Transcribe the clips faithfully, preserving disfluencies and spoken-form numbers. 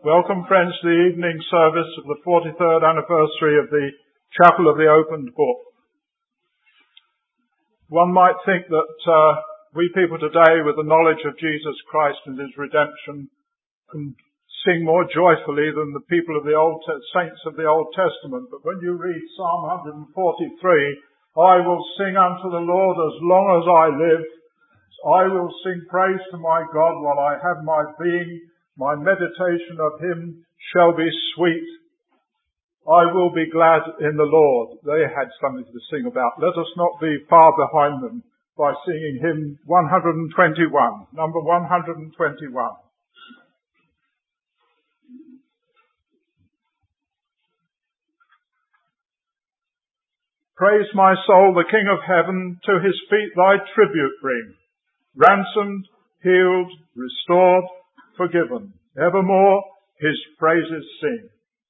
Welcome, friends, to the evening service of the forty-third anniversary of the Chapel of the Opened Book. One might think that uh, we people today, with the knowledge of Jesus Christ and his redemption, can sing more joyfully than the people of the Old Te- saints of the Old Testament. But when you read Psalm one forty-three, I will sing unto the Lord as long as I live. I will sing praise to my God while I have my being. My meditation of him shall be sweet. I will be glad in the Lord. They had something to sing about. Let us not be far behind them by singing hymn one twenty-one, number one twenty-one. Praise my soul, the King of heaven, to his feet thy tribute bring. Ransomed, healed, restored, forgiven. Evermore his praises sing.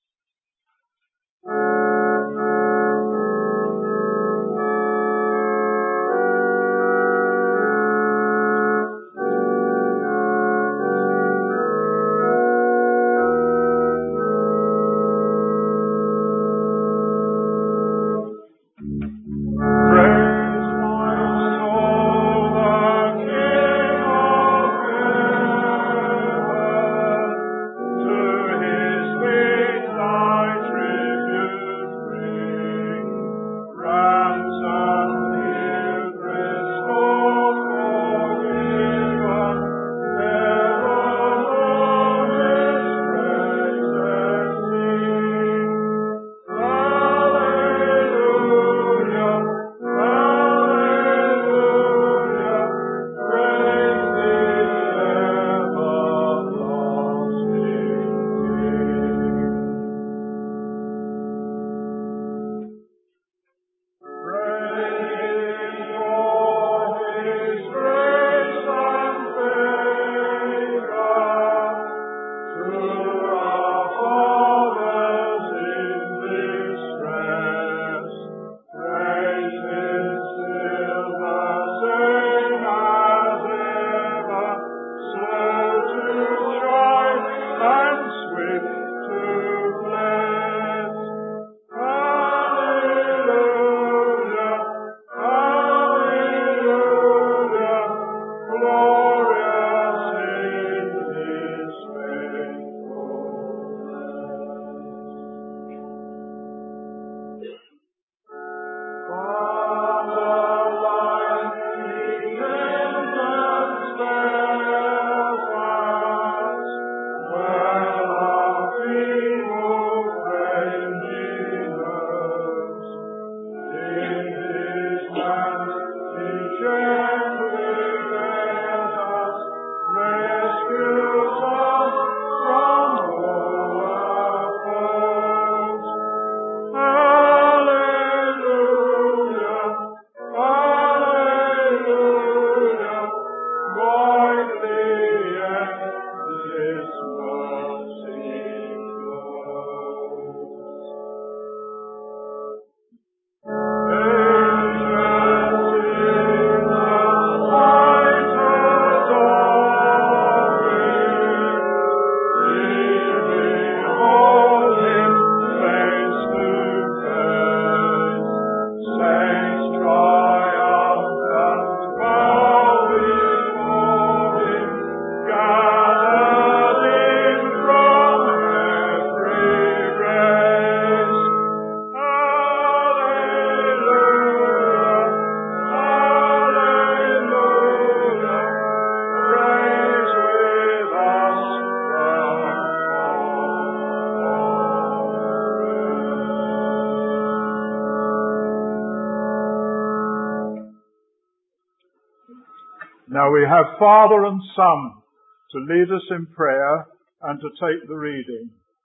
Now we have Father and Son to lead us in prayer and to take the reading.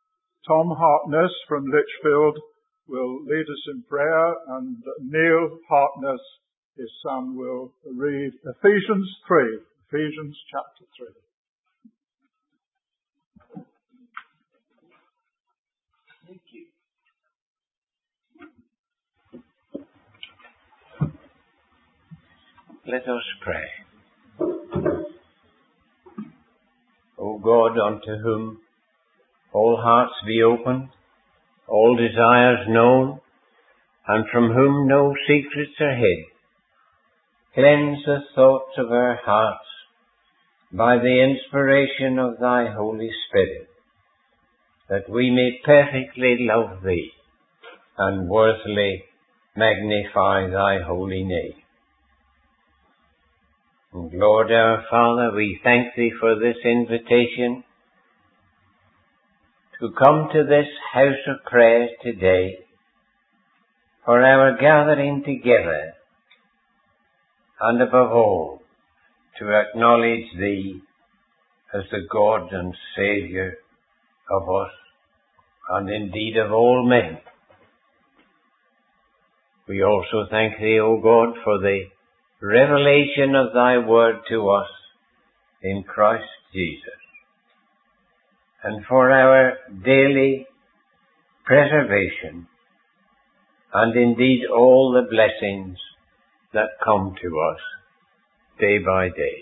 Tom Hartness from Lichfield will lead us in prayer, and Neil Hartness, his son, will read Ephesians three, Ephesians chapter three. Thank you. Let us pray. O God, unto whom all hearts be opened, all desires known, and from whom no secrets are hid. Cleanse the thoughts of our hearts by the inspiration of thy Holy Spirit, that we may perfectly love thee and worthily magnify thy holy name. And Lord our Father, we thank thee for this invitation to come to this house of prayer today, for our gathering together, and above all, to acknowledge thee as the God and Saviour of us, and indeed of all men. We also thank thee, O God, for the revelation of thy word to us in Christ Jesus, and for our daily preservation, and indeed all the blessings that come to us day by day.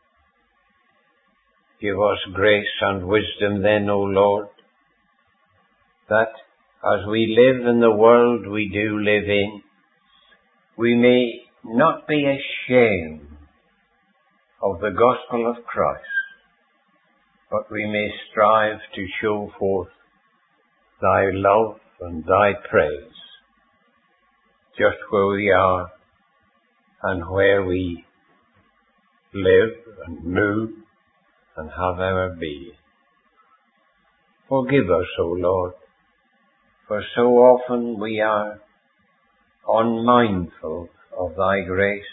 Give us grace and wisdom then, O Lord, that as we live in the world we do live in, we may not be ashamed of the gospel of Christ, but we may strive to show forth thy love and thy praise just where we are and where we live and move and have our being. Forgive us, O Lord, for so often we are unmindful of thy grace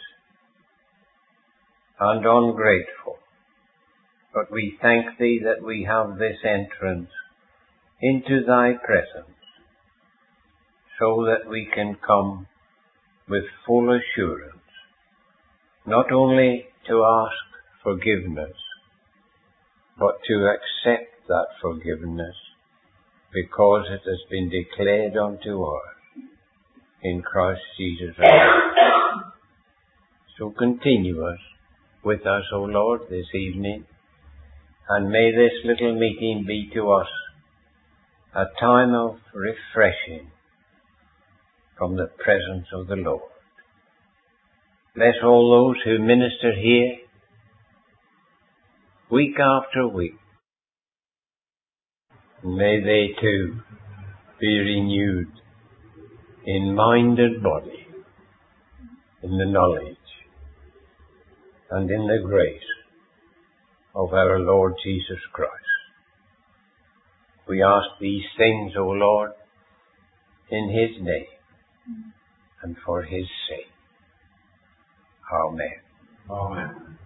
and ungrateful. But we thank thee that we have this entrance into thy presence, so that we can come with full assurance, not only to ask forgiveness, but to accept that forgiveness, because it has been declared unto us in Christ Jesus our Lord. So continue us with us, O Lord, this evening, and may this little meeting be to us a time of refreshing from the presence of the Lord. Bless all those who minister here week after week. May they too be renewed in mind and body, in the knowledge and in the grace of our Lord Jesus Christ. We ask these things, O Lord, in His name and for His sake. Amen. Amen.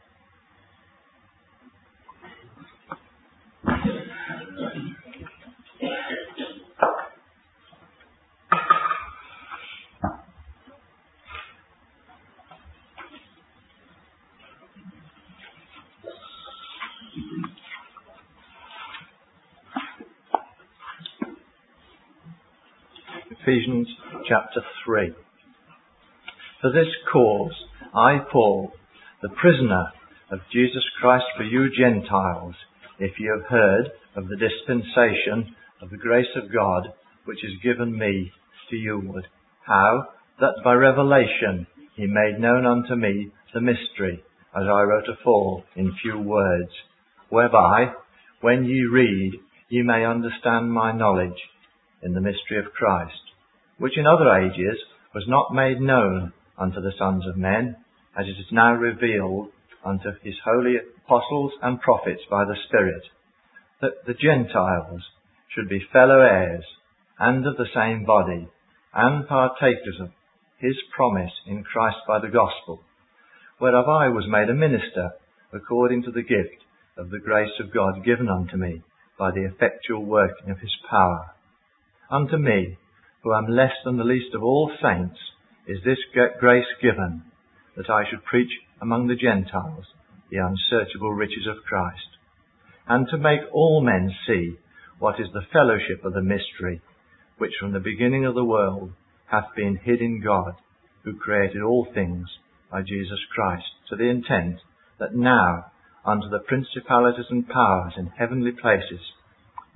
Ephesians chapter three. For this cause, I, Paul, the prisoner of Jesus Christ for you Gentiles, if you have heard of the dispensation of the grace of God, which is given me to youward, how that by revelation He made known unto me the mystery, as I wrote afore in few words, whereby, when ye read, ye may understand my knowledge in the mystery of Christ, which in other ages was not made known unto the sons of men, as it is now revealed unto His holy apostles and prophets by the Spirit, that the Gentiles should be fellow heirs, and of the same body, and partakers of His promise in Christ by the gospel, whereof I was made a minister according to the gift of the grace of God given unto me by the effectual working of His power. Unto me, who am less than the least of all saints, is this grace given, that I should preach among the Gentiles the unsearchable riches of Christ, and to make all men see what is the fellowship of the mystery, which from the beginning of the world hath been hid in God, who created all things by Jesus Christ, to the intent that now unto the principalities and powers in heavenly places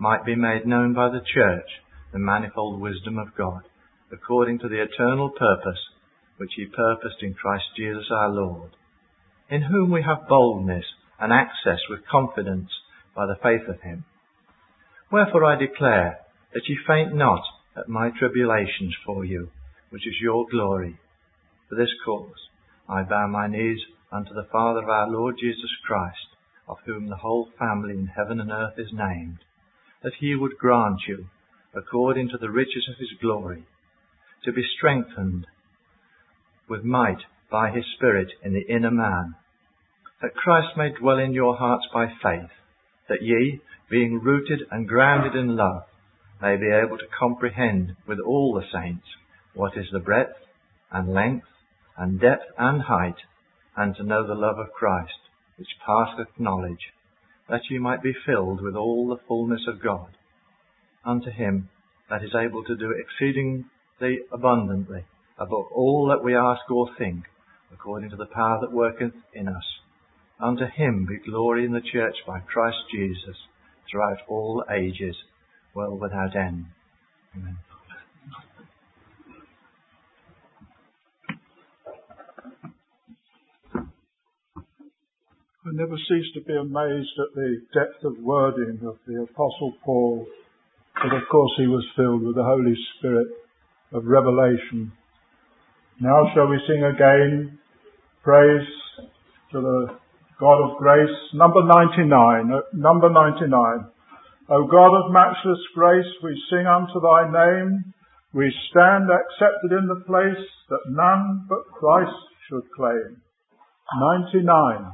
might be made known by the church the manifold wisdom of God, according to the eternal purpose which he purposed in Christ Jesus our Lord, in whom we have boldness and access with confidence by the faith of him. Wherefore I declare that ye faint not at my tribulations for you, which is your glory. For this cause I bow my knees unto the Father of our Lord Jesus Christ, of whom the whole family in heaven and earth is named, that he would grant you, according to the riches of his glory, to be strengthened with might by his Spirit in the inner man, that Christ may dwell in your hearts by faith, that ye, being rooted and grounded in love, may be able to comprehend with all the saints what is the breadth and length and depth and height, and to know the love of Christ, which passeth knowledge, that ye might be filled with all the fullness of God. Unto him that is able to do exceedingly abundantly above all that we ask or think, according to the power that worketh in us. Unto him be glory in the church by Christ Jesus throughout all ages, world without end. Amen. I never cease to be amazed at the depth of wording of the Apostle Paul, but of course he was filled with the Holy Spirit of revelation. Now shall we sing again praise to the God of grace. Number ninety-nine. Uh, number ninety-nine. O God of matchless grace, we sing unto thy name. We stand accepted in the place that none but Christ should claim. ninety-nine.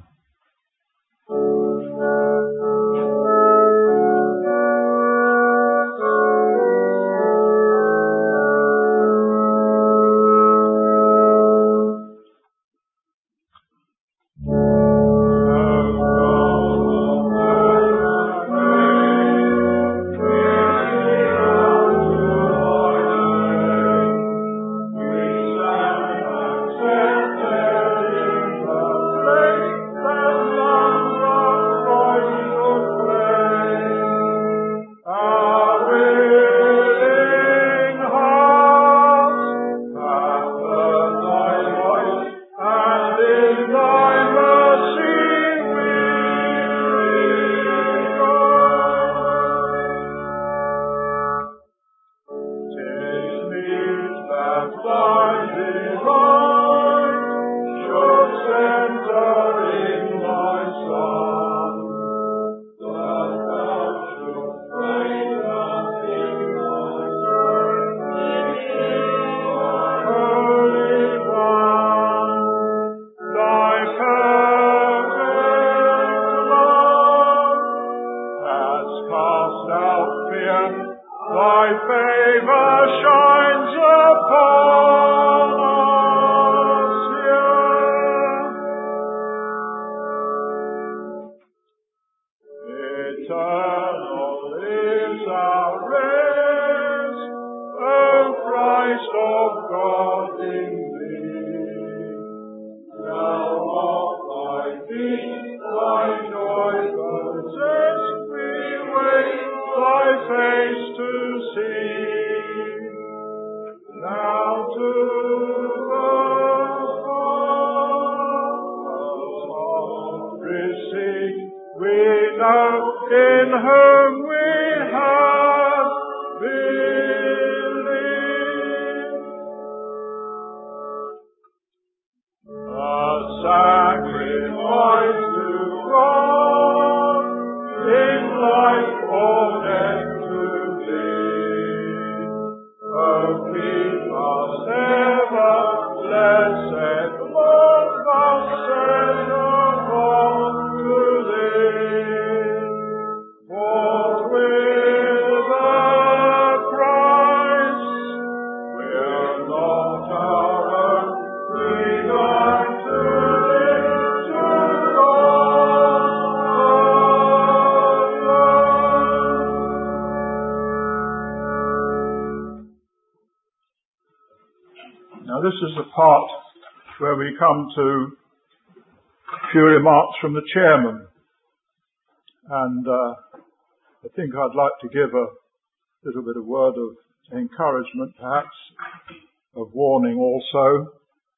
Now this is the part where we come to a few remarks from the chairman. And uh, I think I'd like to give a little bit of word of encouragement, perhaps, of warning also.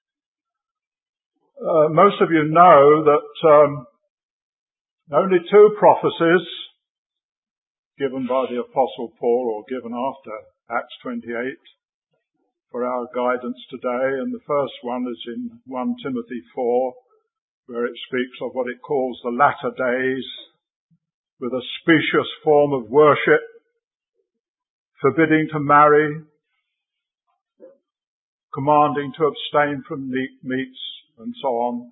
Uh, most of you know that um, only two prophecies given by the Apostle Paul, or given after Acts twenty-eight, for our guidance today, and the first one is in First Timothy four, where it speaks of what it calls the latter days, with a specious form of worship, forbidding to marry, commanding to abstain from meats, and so on.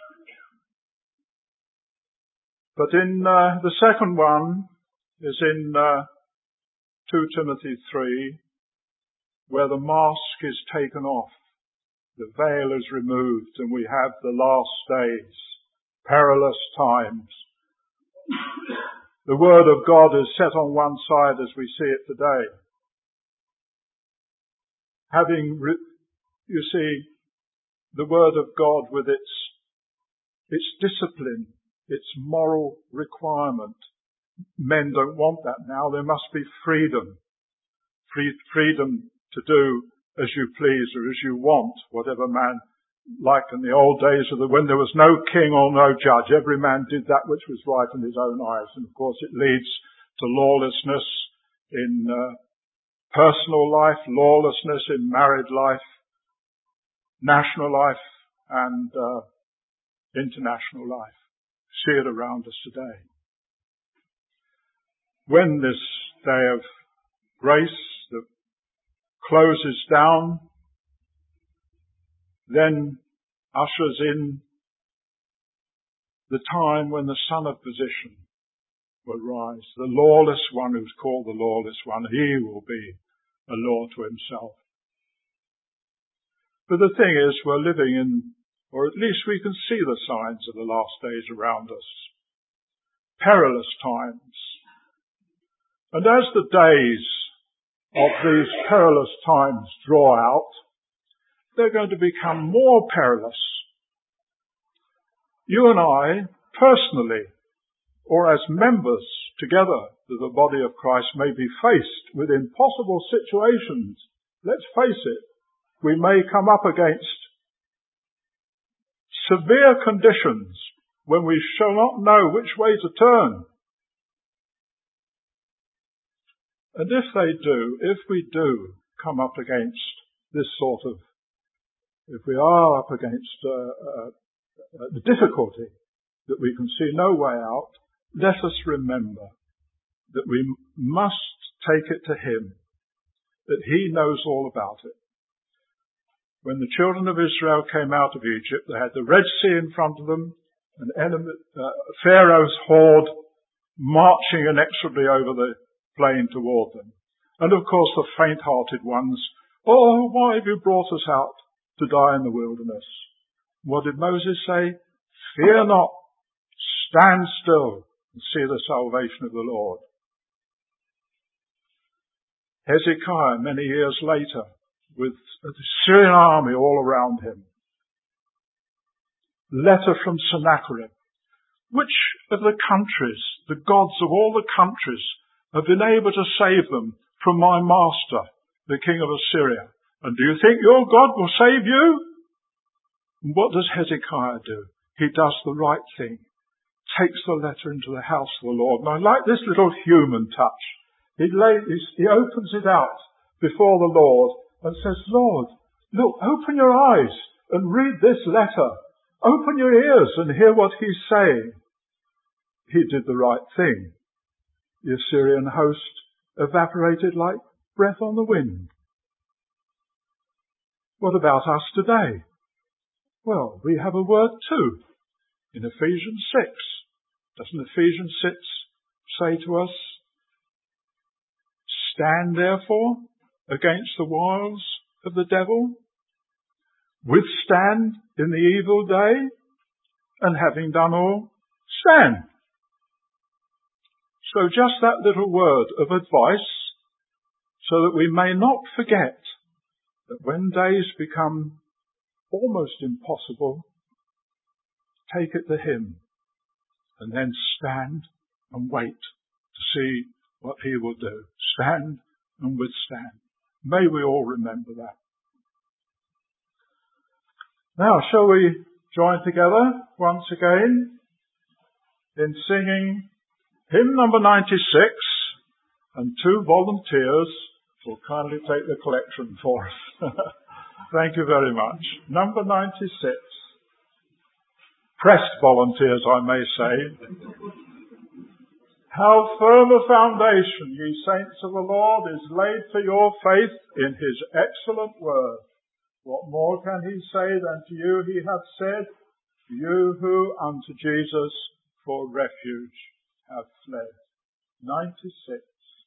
But in uh, the second one is in uh, Second Timothy three, where the mask is taken off, the veil is removed, and we have the last days, perilous times. The Word of God is set on one side as we see it today. Having, re- you see, the Word of God with its, its discipline, its moral requirement. Men don't want that now. There must be freedom. Free, freedom to do as you please or as you want, whatever man, like in the old days of the, when there was no king or no judge, every man did that which was right in his own eyes. And of course it leads to lawlessness in uh, personal life, lawlessness in married life, national life, and uh, international life. See it around us today. When this day of grace that closes down, then ushers in the time when the Son of Position will rise. The lawless one, who's called the lawless one, he will be a law to himself. But the thing is, we're living in, or at least we can see the signs of the last days around us. Perilous times. And as the days of these perilous times draw out, they're going to become more perilous. You and I, personally, or as members together of the body of Christ, may be faced with impossible situations. Let's face it, we may come up against severe conditions when we shall not know which way to turn. And if they do, if we do come up against this sort of, if we are up against uh, uh, the difficulty that we can see no way out, let us remember that we must take it to Him, that He knows all about it. When the children of Israel came out of Egypt, they had the Red Sea in front of them, an enemy, uh, Pharaoh's horde marching inexorably over the plain toward them. And of course the faint-hearted ones, oh, why have you brought us out to die in the wilderness? What did Moses say? Fear not, stand still and see the salvation of the Lord. Hezekiah, many years later, with the Syrian army all around him, letter from Sennacherib. Which of the countries, the gods of all the countries, have been able to save them from my master, the king of Assyria? And do you think your God will save you? And what does Hezekiah do? He does the right thing. Takes the letter into the house of the Lord. And I like this little human touch. He, lays, he opens it out before the Lord and says, Lord, look, open your eyes and read this letter. Open your ears and hear what he's saying. He did the right thing. The Assyrian host evaporated like breath on the wind. What about us today? Well, we have a word too. In Ephesians six. Doesn't Ephesians six say to us, stand therefore against the wiles of the devil, withstand in the evil day, and having done all, stand. So just that little word of advice, so that we may not forget that when days become almost impossible, take it to Him and then stand and wait to see what he will do. Stand and withstand. May we all remember that. Now, shall we join together once again in singing hymn number ninety-six, and two volunteers will kindly take the collection for us. Thank you very much. Number ninety-six. Pressed volunteers, I may say. How firm a foundation, ye saints of the Lord, is laid for your faith in his excellent word. What more can he say than to you he hath said, you who unto Jesus for refuge have fled? ninety-six.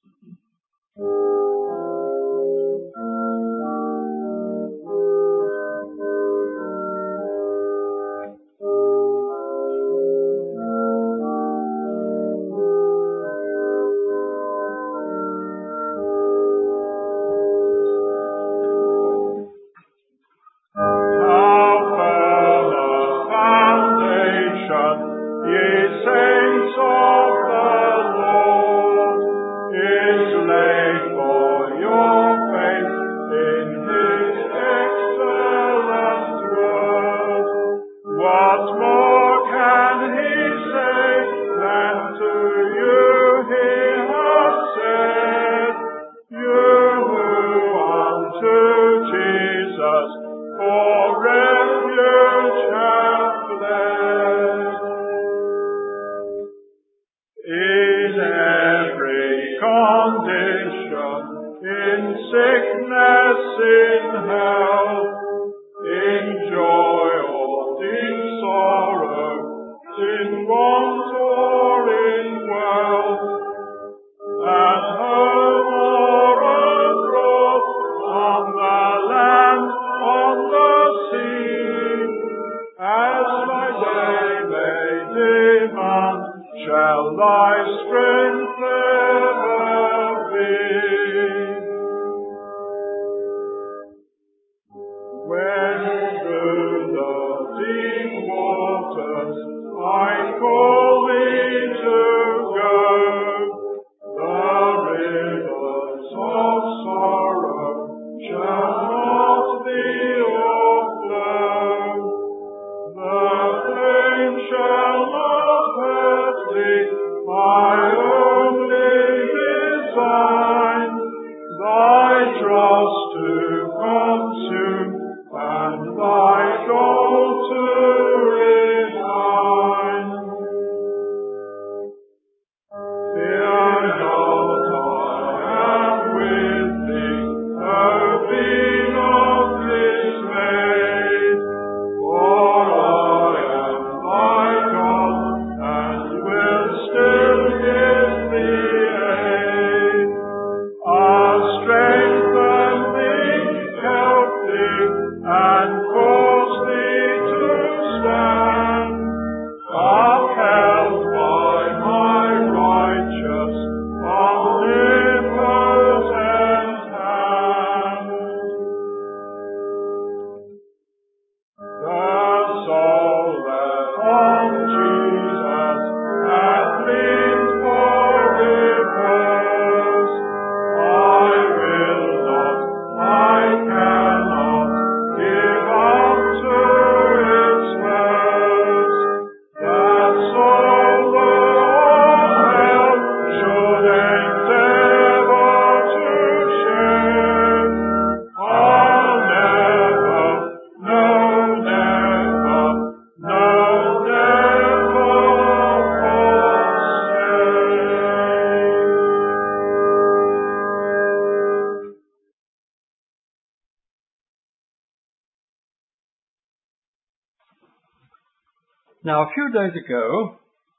Now, a few days ago,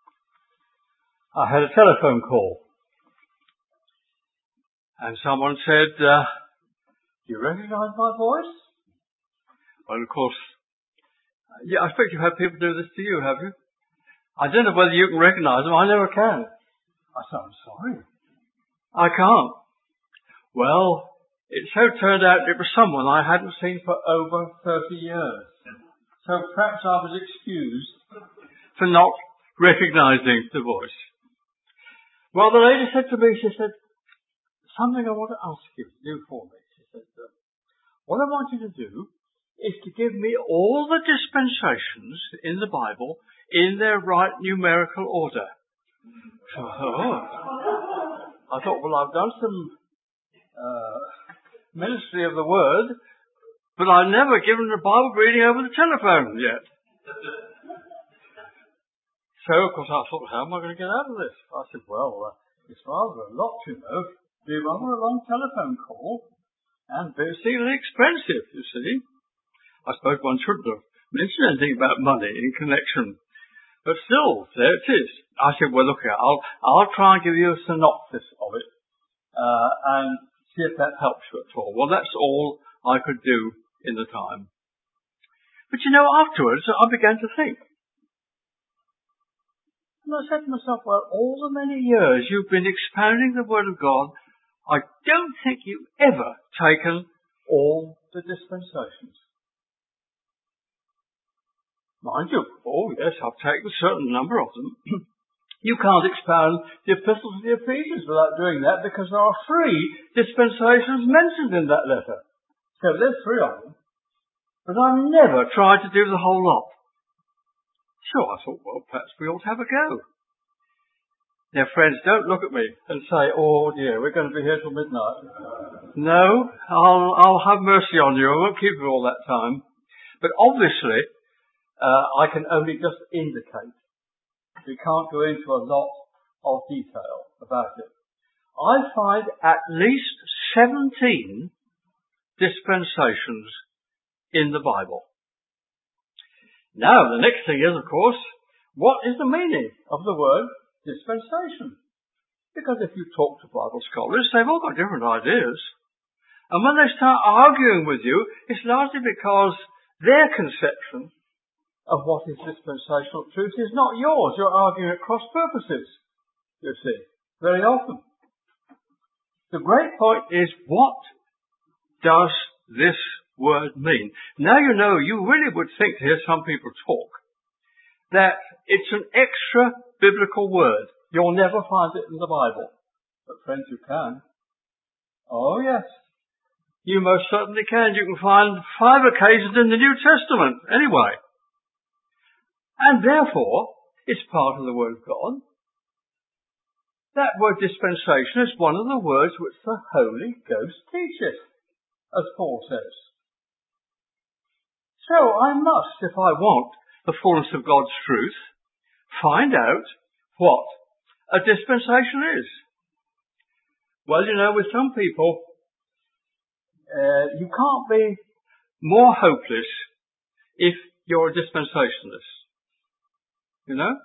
I had a telephone call, and someone said, uh, do you recognise my voice? Well, of course, yeah, I expect you've had people do this to you, have you? I don't know whether you can recognise them. I never can. I said, I'm sorry. I can't. Well, it so turned out it was someone I hadn't seen for over thirty years. So perhaps I was excused for not recognising the voice. Well, the lady said to me, she said, something I want to ask you to do for me. She said, uh, what I want you to do is to give me all the dispensations in the Bible in their right numerical order. So, oh. I thought, well, I've done some uh, ministry of the Word, but I've never given a Bible reading over the telephone yet. So, of course, I thought, how am I going to get out of this? I said, well, uh, it's rather a lot, you know. Be rather a long telephone call, and very exceedingly expensive, you see. I suppose one shouldn't have mentioned anything about money in connection. But still, there it is. I said, well, look here, I'll, I'll try and give you a synopsis of it, uh, and see if that helps you at all. Well, that's all I could do in the time. But you know, afterwards, I began to think. And I said to myself, well, all the many years you've been expounding the Word of God, I don't think you've ever taken all the dispensations. Mind you, oh yes, I've taken a certain number of them. You can't expound the epistles of the Ephesians without doing that, because there are three dispensations mentioned in that letter. So there's three of them. But I've never tried to do the whole lot. So I thought, well, perhaps we ought to have a go. Now, friends, don't look at me and say, oh dear, we're going to be here till midnight. No, I'll, I'll have mercy on you. I won't keep you all that time. But obviously, uh, I can only just indicate. We can't go into a lot of detail about it. I find at least seventeen dispensations in the Bible. Now, the next thing is, of course, what is the meaning of the word dispensation? Because if you talk to Bible scholars, they've all got different ideas. And when they start arguing with you, it's largely because their conception of what is dispensational truth is not yours. You're arguing at cross purposes, you see, very often. The great point is, what does this word mean? Now you know, you really would think to hear some people talk that it's an extra biblical word. You'll never find it in the Bible. But friends, you can. Oh yes. You most certainly can. You can find five occasions in the New Testament anyway. And therefore, it's part of the Word of God. That word dispensation is one of the words which the Holy Ghost teaches, as Paul says. So I must, if I want the fullness of God's truth, find out what a dispensation is. Well, you know, with some people, uh, you can't be more hopeless if you're a dispensationalist. You know?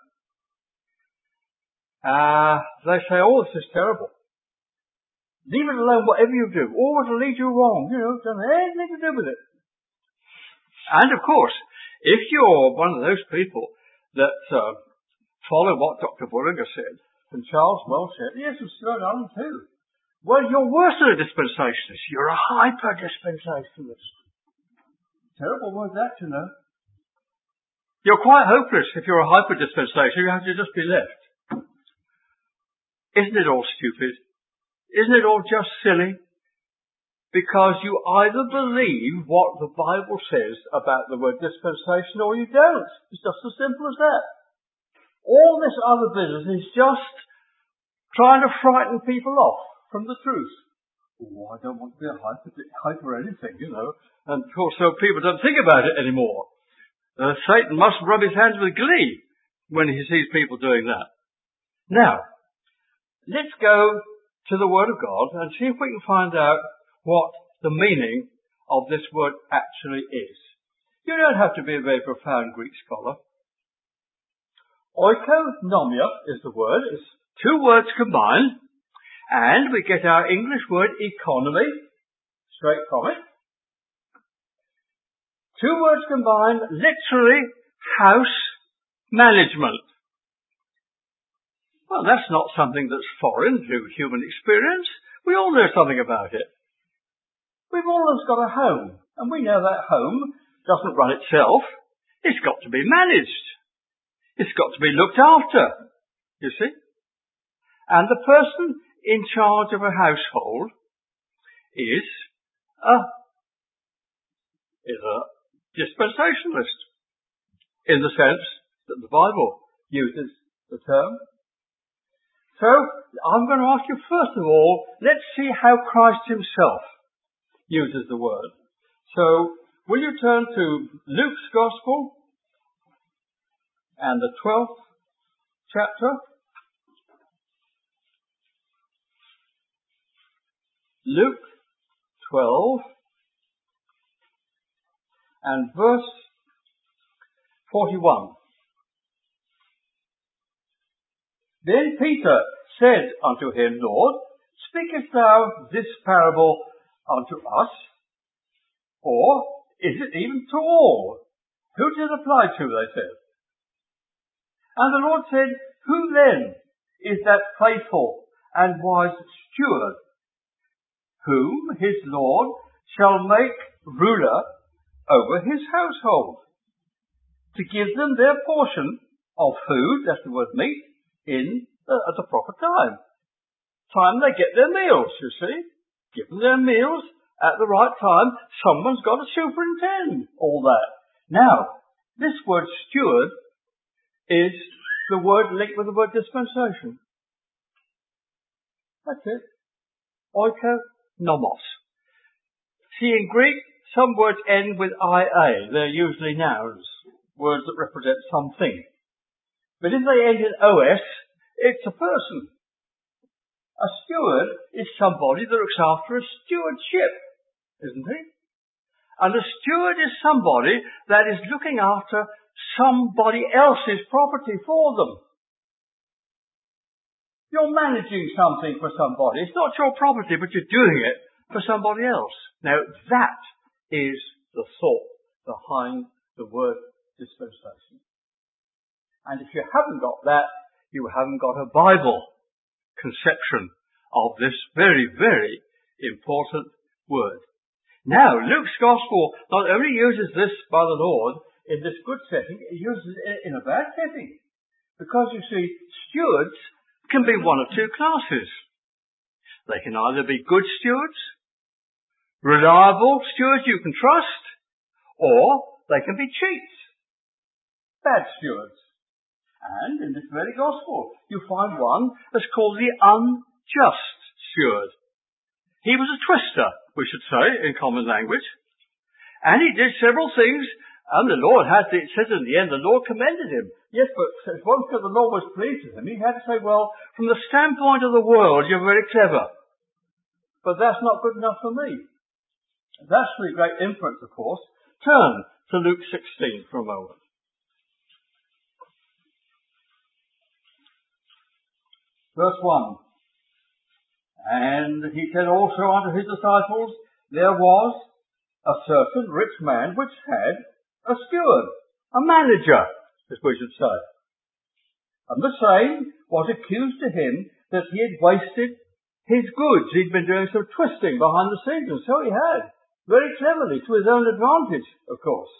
Uh, they say, oh, this is terrible. Leave it alone, whatever you do. Oh, it'll lead you wrong. You know, it doesn't have anything to do with it. And of course, if you're one of those people that uh, follow what Doctor Bullinger said, and Charles Welsh said, yes, and Stuart Allen too, well, you're worse than a dispensationalist. You're a hyper-dispensationalist. Terrible word that, you know. You're quite hopeless if you're a hyper-dispensationalist. You have to just be left. Isn't it all stupid? Isn't it all just silly? Because you either believe what the Bible says about the word dispensation or you don't. It's just as simple as that. All this other business is just trying to frighten people off from the truth. Oh, I don't want to be a hyper, hyper anything, you know. And of course, so people don't think about it anymore. Uh, Satan must rub his hands with glee when he sees people doing that. Now, let's go to the Word of God and see if we can find out what the meaning of this word actually is. You don't have to be a very profound Greek scholar. Oikonomia is the word. It's two words combined, and we get our English word economy straight from it. Two words combined, literally house management. Well, that's not something that's foreign to human experience. We all know something about it. We've always got a home, and we know that home doesn't run itself. It's got to be managed. It's got to be looked after, you see. And the person in charge of a household is a, is a dispensationalist, in the sense that the Bible uses the term. So, I'm going to ask you first of all, let's see how Christ himself uses the word. So, will you turn to Luke's Gospel and the twelfth chapter? Luke twelve and verse forty-one. Then Peter said unto him, Lord, speakest thou this parable unto us? Or is it even to all? Who does it apply to, they said. And the Lord said, Who then is that faithful and wise steward, whom his Lord shall make ruler over his household, to give them their portion of food, that's the word meat, in uh, at the proper time. Time they get their meals, you see. Give them their meals at the right time. Someone's got to superintend all that. Now, this word steward is the word linked with the word dispensation. That's it. Oikonomos. See, in Greek, some words end with ia. They're usually nouns, words that represent something. But if they end in os, it's a person. A steward is somebody that looks after a stewardship, isn't he? And a steward is somebody that is looking after somebody else's property for them. You're managing something for somebody. It's not your property, but you're doing it for somebody else. Now, that is the thought behind the word dispensation. And if you haven't got that, you haven't got a Bible conception of this very, very important word. Now, Luke's Gospel not only uses this by the Lord in this good setting, it uses it in a bad setting. Because, you see, stewards can be one of two classes. They can either be good stewards, reliable stewards you can trust, or they can be cheats, bad stewards. And in this very Gospel, you find one that's called the unjust steward. He was a twister, we should say, in common language. And he did several things, and the Lord had to, it says in the end, the Lord commended him. Yes, but once the Lord was pleased with him, he had to say, well, from the standpoint of the world, you're very clever. But that's not good enough for me. That's the great inference, of course. Turn to Luke sixteen for a moment. Verse one. And he said also unto his disciples, there was a certain rich man which had a steward, a manager, as we should say. And the same was accused to him that he had wasted his goods. He'd been doing some twisting behind the scenes, and so he had, very cleverly, to his own advantage, of course.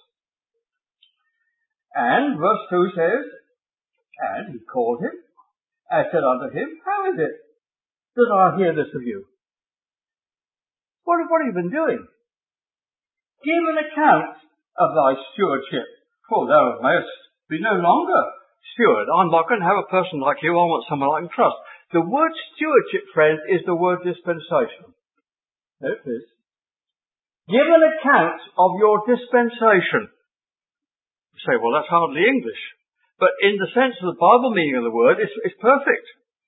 And verse two says, and he called him, and said unto him, how is it that I hear this of you? What, what have you been doing? Give an account of thy stewardship, for thou mayest be no longer steward. I'm not going to have a person like you, I want someone I can trust. The word stewardship, friend, is the word dispensation. There it is. Give an account of your dispensation. You say, well, that's hardly English. But in the sense of the Bible meaning of the word, it's, it's perfect.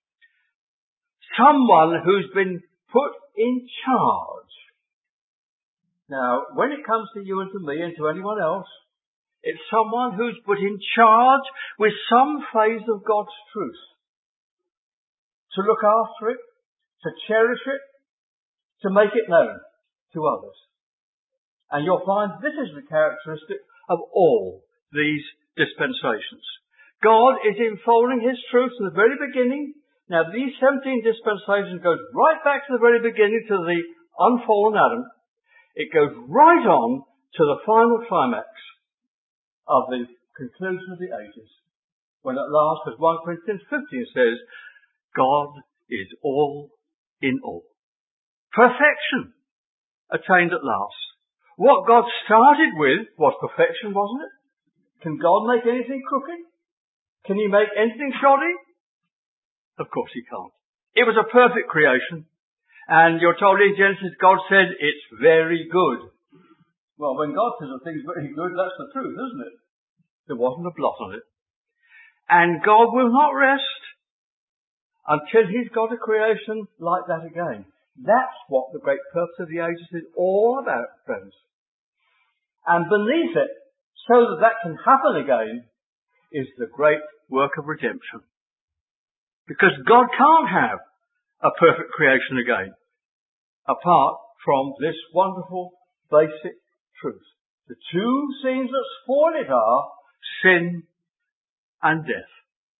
Someone who's been put in charge. Now, when it comes to you and to me and to anyone else, it's someone who's put in charge with some phase of God's truth. To look after it, to cherish it, to make it known to others. And you'll find this is the characteristic of all these dispensations. God is enfolding His truth from the very beginning. Now these seventeen dispensations goes right back to the very beginning, to the unfallen Adam. It goes right on to the final climax of the conclusion of the ages. When at last, as First Corinthians fifteen says, God is all in all. Perfection attained at last. What God started with was perfection, wasn't it? Can God make anything crooked? Can he make anything shoddy? Of course he can't. It was a perfect creation. And you're told in Genesis, God said, it's very good. Well, when God says a thing's very good, that's the truth, isn't it? There wasn't a blot on it. And God will not rest until he's got a creation like that again. That's what the great purpose of the ages is all about, friends. And beneath it, so that that can happen again, is the great work of redemption. Because God can't have a perfect creation again, apart from this wonderful basic truth. The two things that spoil it are sin and death.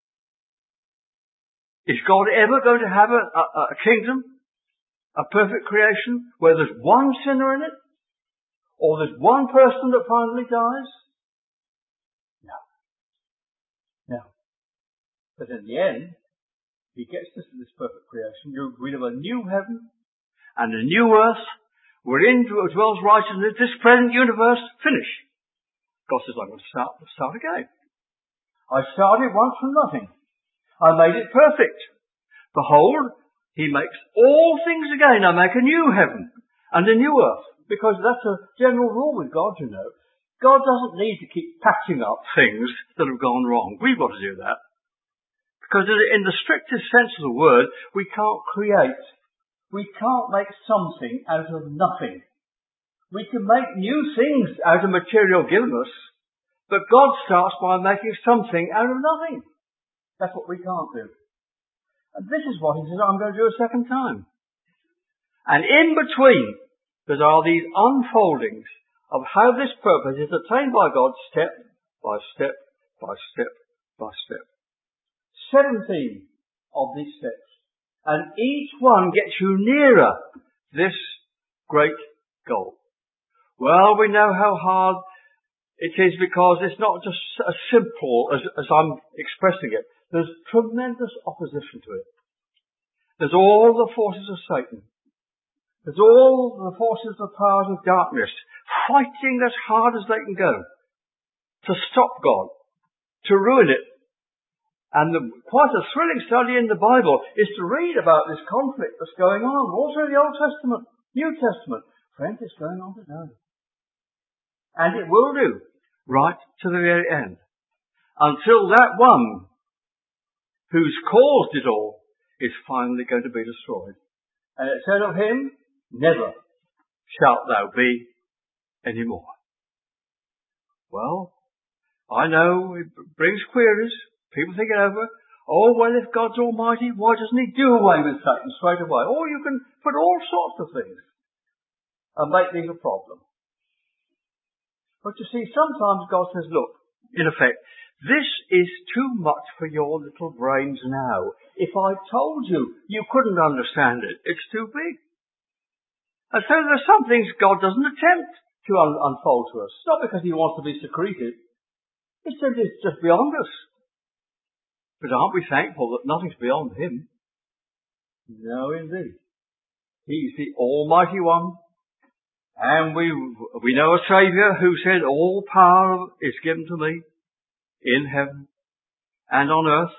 Is God ever going to have a, a, a kingdom, a perfect creation, where there's one sinner in it? Or there's one person that finally dies? No. No. But in the end, he gets us to this perfect creation. We have a new heaven and a new earth, wherein dwells righteousness. This present universe, finish. God says, I'm going to start, start again. I started once from nothing. I made it perfect. Behold, he makes all things again. I make a new heaven and a new earth. Because that's a general rule with God, you know. God doesn't need to keep patching up things that have gone wrong. We've got to do that. Because in the strictest sense of the word, we can't create. We can't make something out of nothing. We can make new things out of material given us, but God starts by making something out of nothing. That's what we can't do. And this is what he says, I'm going to do a second time. And in between, there are these unfoldings of how this purpose is attained by God step by step by step by step. Seventeen of these steps. And each one gets you nearer this great goal. Well, we know how hard it is because it's not just as simple as, as I'm expressing it. There's tremendous opposition to it. There's all the forces of Satan. There's all the forces of powers of darkness fighting as hard as they can go to stop God, to ruin it. And the, quite a thrilling study in the Bible is to read about this conflict that's going on, also in the Old Testament, New Testament. Friends, it's going on today. And it will do, right to the very end. Until that one who's caused it all is finally going to be destroyed. And it said of him, never shalt thou be any more. Well, I know it brings queries. People think it over. Oh, well, if God's almighty, why doesn't he do away with Satan straight away? Or you can put all sorts of things and make these a problem. But you see, sometimes God says, look, in effect, this is too much for your little brains now. If I told you, you couldn't understand it. It's too big. And so there are some things God doesn't attempt to un- unfold to us. Not because he wants to be secreted. It's simply it's just beyond us. But aren't we thankful that nothing's beyond him? No, indeed. He's the Almighty One. And we we know a Saviour who said, all power is given to me in heaven and on earth.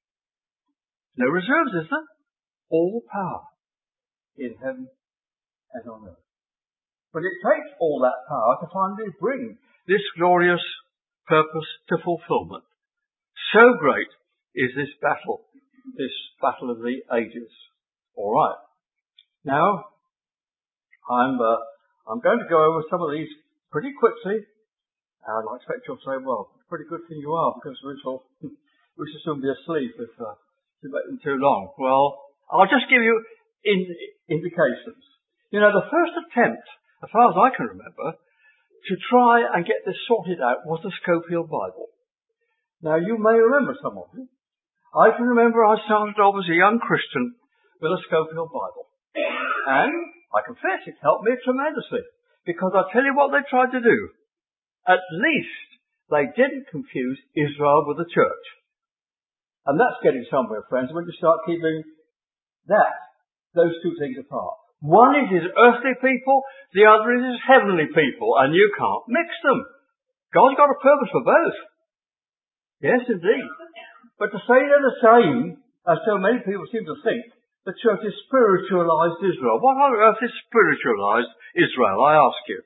No reserves, is there? All power in heaven and on earth. But it takes all that power to finally bring this glorious purpose to fulfillment. So great is this battle, this battle of the ages. All right. Now, I'm uh, I'm going to go over some of these pretty quickly. And I expect you'll say, well, pretty good thing you are, because we shall we shall soon be asleep if uh, you make them too long. Well, I'll just give you in, indications. You know, the first attempt, as far as I can remember, to try and get this sorted out was the Scofield Bible. Now, you may remember some of you. I can remember I started off as a young Christian with a Scofield Bible. And I confess it helped me tremendously. Because I tell you what they tried to do. At least they didn't confuse Israel with the church. And that's getting somewhere, friends, when you start keeping that, those two things apart. One is his earthly people, the other is his heavenly people, and you can't mix them. God's got a purpose for both. Yes, indeed. But to say they're the same, as so many people seem to think, the church is spiritualized Israel. What on earth is spiritualized Israel, I ask you?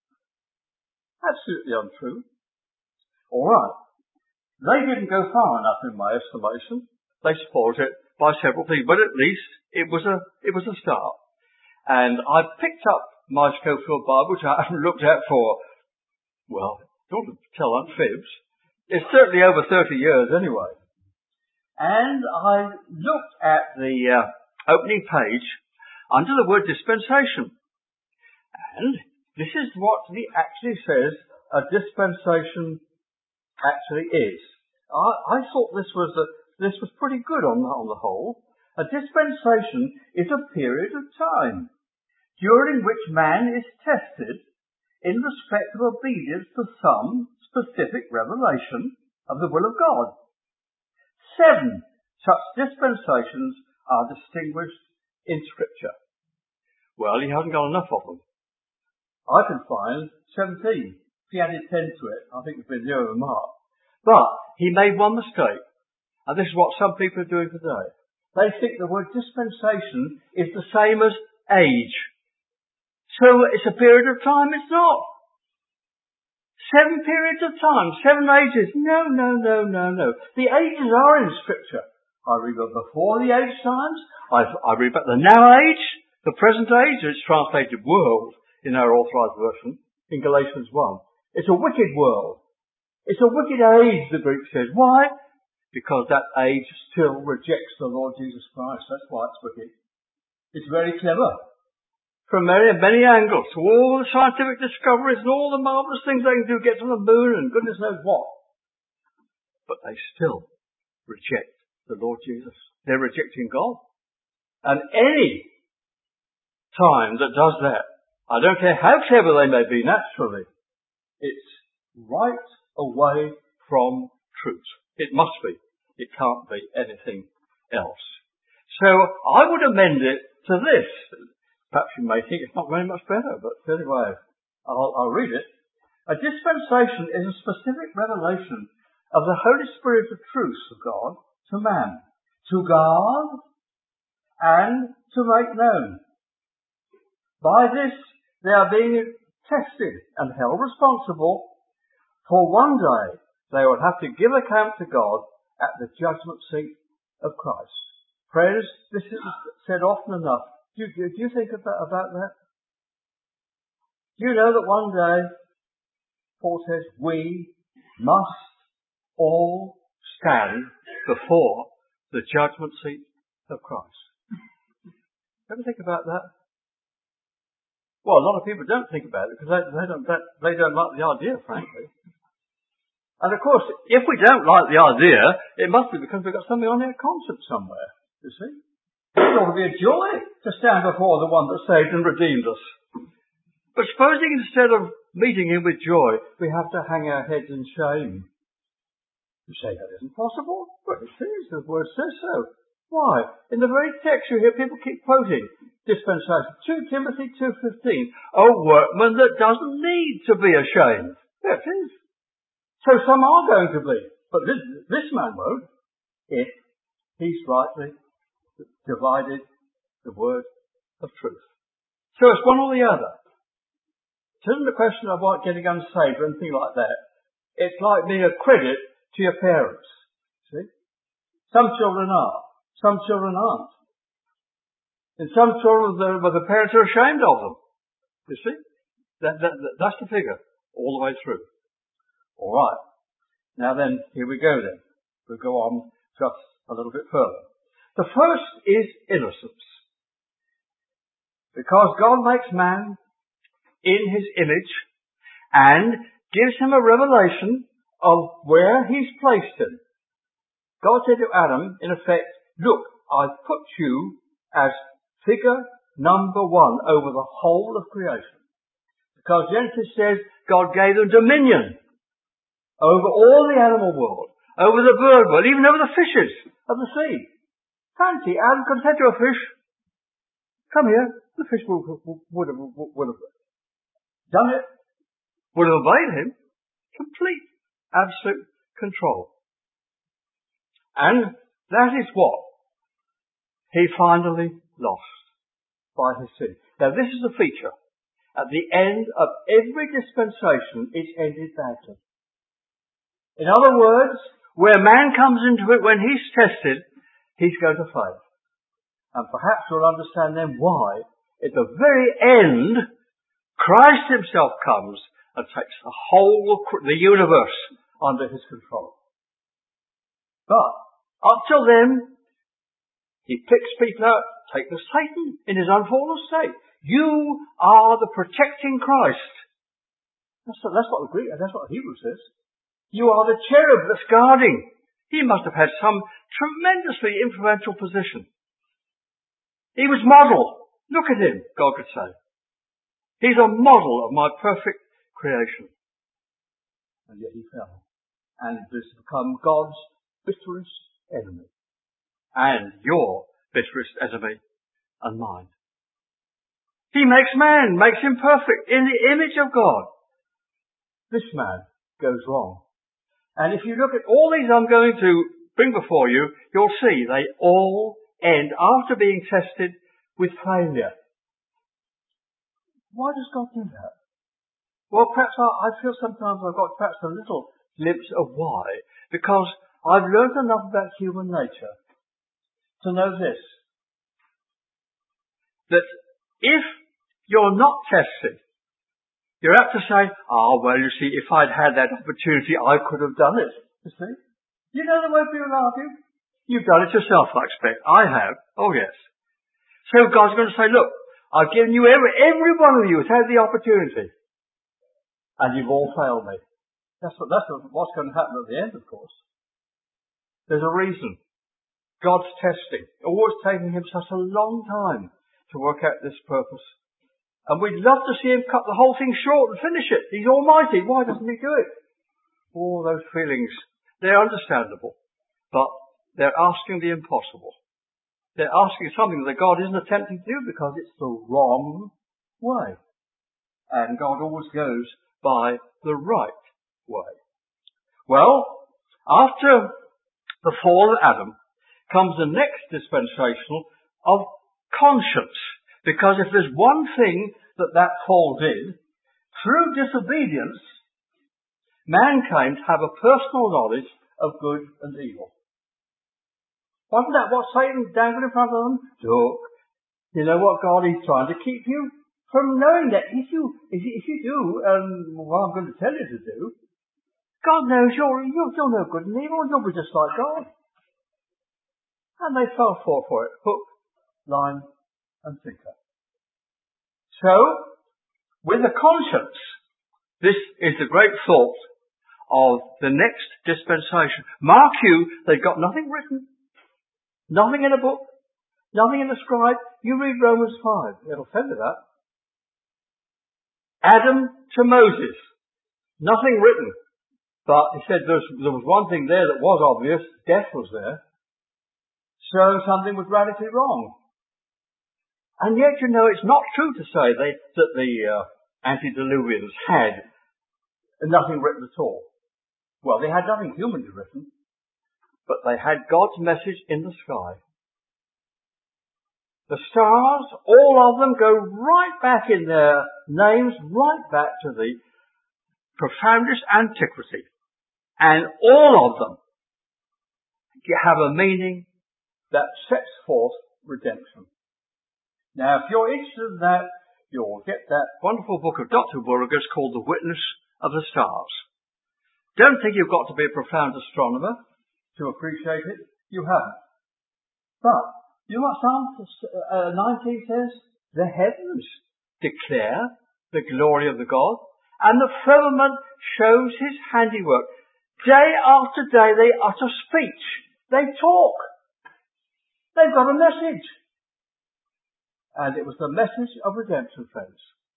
Absolutely untrue. All right. They didn't go far enough in my estimation. They spoiled it by several things, but at least it was a it was a start. And I picked up my Schofield Bible, which I haven't looked at for, well, don't tell on fibs. It's certainly over thirty years anyway. And I looked at the uh, opening page under the word dispensation. And this is what he actually says a dispensation actually is. I, I thought this was a, this was pretty good on the, on the whole. A dispensation is a period of time during which man is tested in respect of obedience to some specific revelation of the will of God. Seven such dispensations are distinguished in Scripture. Well, he hasn't got enough of them. I can find seventeen. If he added ten to it, I think we've been near the mark. But he made one mistake, and this is what some people are doing today. They think the word dispensation is the same as age. So it's a period of time. It's not. Seven periods of time, seven ages. No, no, no, no, no. The ages are in Scripture. I read about before the age times. I, I read about the now age, the present age. It's translated world in our authorized version in Galatians one. It's a wicked world. It's a wicked age, the Greek says. Why? Because that age still rejects the Lord Jesus Christ. That's why it's wicked. It's very clever. From many, many angles, to all the scientific discoveries and all the marvellous things they can do, get to the moon and goodness knows what. But they still reject the Lord Jesus. They're rejecting God. And any time that does that, I don't care how clever they may be naturally, it's right away from truth. It must be. It can't be anything else. So I would amend it to this. Perhaps you may think it's not very much better, but anyway, I'll, I'll read it. A dispensation is a specific revelation of the Holy Spirit of truth of God to man, to guard and to make known. By this, they are being tested and held responsible, for one day they will have to give account to God at the judgment seat of Christ. Friends, this is said often enough. Do you, do you think about, about that? Do you know that one day, Paul says, we must all stand before the judgment seat of Christ? Ever think about that? Well, a lot of people don't think about it because they, they don't that, they don't like the idea, frankly. And of course, if we don't like the idea, it must be because we've got something on our conscience somewhere, you see. It ought to be a joy to stand before the one that saved and redeemed us. But supposing instead of meeting him with joy, we have to hang our heads in shame. You say that isn't possible? Well, it is. The word says so. Why? In the very text you hear people keep quoting dispensation. Second Timothy two fifteen. A workman that doesn't need to be ashamed. There it is. So some are going to be. But this, this man won't. If he's rightly divided the word of truth. So it's one or the other. It isn't a question of like getting unsaved or anything like that. It's like being a credit to your parents. See? Some children are. Some children aren't. And some children, the, the parents are ashamed of them. You see? That, that, that, that's the figure. All the way through. All right. Now then, here we go then. We'll go on just a little bit further. The first is innocence. Because God makes man in his image and gives him a revelation of where he's placed him. God said to Adam, in effect, look, I've put you as figure number one over the whole of creation. Because Genesis says God gave them dominion over all the animal world, over the bird world, even over the fishes of the sea. Fancy, Adam could have said to a fish, come here. The fish would, would, would, have, would have done it. Would have obeyed him. Complete, absolute control. And that is what he finally lost by his sin. Now this is a feature. At the end of every dispensation, it's ended badly. In other words, where man comes into it when he's tested, he's going to fail. And perhaps you'll understand then why, at the very end, Christ himself comes and takes the whole of the universe under his control. But, up till then, he picks people out, take the Satan in his unfallen state. You are the protecting Christ. That's, that's what the Greek, that's what Hebrew says. You are the cherub that's guarding. He must have had some tremendously influential position. He was model. Look at him, God could say. He's a model of my perfect creation. And yet he fell. And has become God's bitterest enemy. And your bitterest enemy and mine. He makes man, makes him perfect in the image of God. This man goes wrong. And if you look at all these I'm going to bring before you, you'll see they all end after being tested with failure. Why does God do that? Well, perhaps I, I feel sometimes I've got perhaps a little glimpse of why. Because I've learned enough about human nature to know this. That if you're not tested, you're apt to say, oh, well, you see, if I'd had that opportunity, I could have done it. You see? You know the way people argue? You've done it yourself, I expect. I have. Oh, yes. So God's going to say, look, I've given you, every, every one of you has had the opportunity. And you've all failed me. That's, what, that's what's going to happen at the end, of course. There's a reason. God's testing. Always taking him such a long time to work out this purpose. And we'd love to see him cut the whole thing short and finish it. He's almighty. Why doesn't he do it? All those feelings, they're understandable. But they're asking the impossible. They're asking something that God isn't attempting to do because it's the wrong way. And God always goes by the right way. Well, after the fall of Adam comes the next dispensation of conscience. Because if there's one thing that that fall did, through disobedience, man came to have a personal knowledge of good and evil. Wasn't that what Satan dangled in front of them? Look, you know what, God is trying to keep you from knowing that if you if you, if you do um, what I'm going to tell you to do, God knows you're, you'll, you'll know good and evil, and you'll be just like God. And they fell for, for it, hook, line, and sinker. So, with a conscience, this is the great thought of the next dispensation. Mark you, they've got nothing written, nothing in a book, nothing in a scribe. You read Romans five, it'll tell you that. Adam to Moses, nothing written. But he said there was, there was one thing there that was obvious, death was there. So something was radically wrong. And yet, you know, it's not true to say they, that the uh, antediluvians had nothing written at all. Well, they had nothing humanly written, but they had God's message in the sky. The stars, all of them, go right back in their names, right back to the profoundest antiquity. And all of them have a meaning that sets forth redemption. Now, if you're interested in that, you'll get that wonderful book of Doctor Burgers called The Witness of the Stars. Don't think you've got to be a profound astronomer to appreciate it. You haven't. But, you know what Psalm nineteen says? The heavens declare the glory of the God, and the firmament shows his handiwork. Day after day they utter speech. They talk. They've got a message. And it was the message of redemption, friends.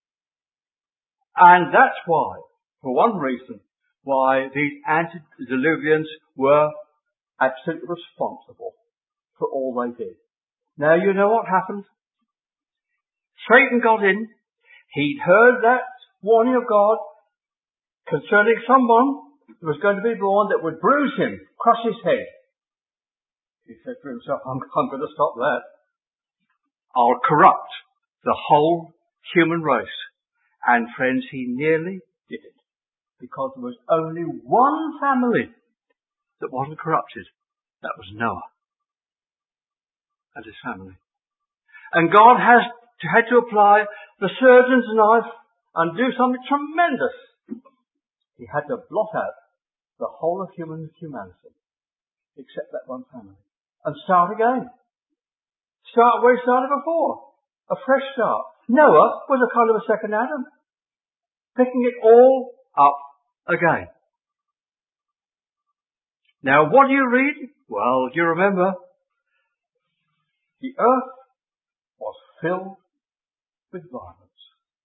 And that's why, for one reason, why these antediluvians were absolutely responsible for all they did. Now you know what happened. Satan got in. He'd heard that warning of God concerning someone who was going to be born that would bruise him, crush his head. He said to himself, I'm, I'm going to stop that. I'll corrupt the whole human race. And friends, he nearly did it. Because there was only one family that wasn't corrupted. That was Noah and his family. And God has to, had to apply the surgeon's knife and do something tremendous. He had to blot out the whole of human humanity, except that one family, and start again. Start where he started before. A fresh start. Noah was a kind of a second Adam, picking it all up again. Now, what do you read? Well, you remember, the earth was filled with violence.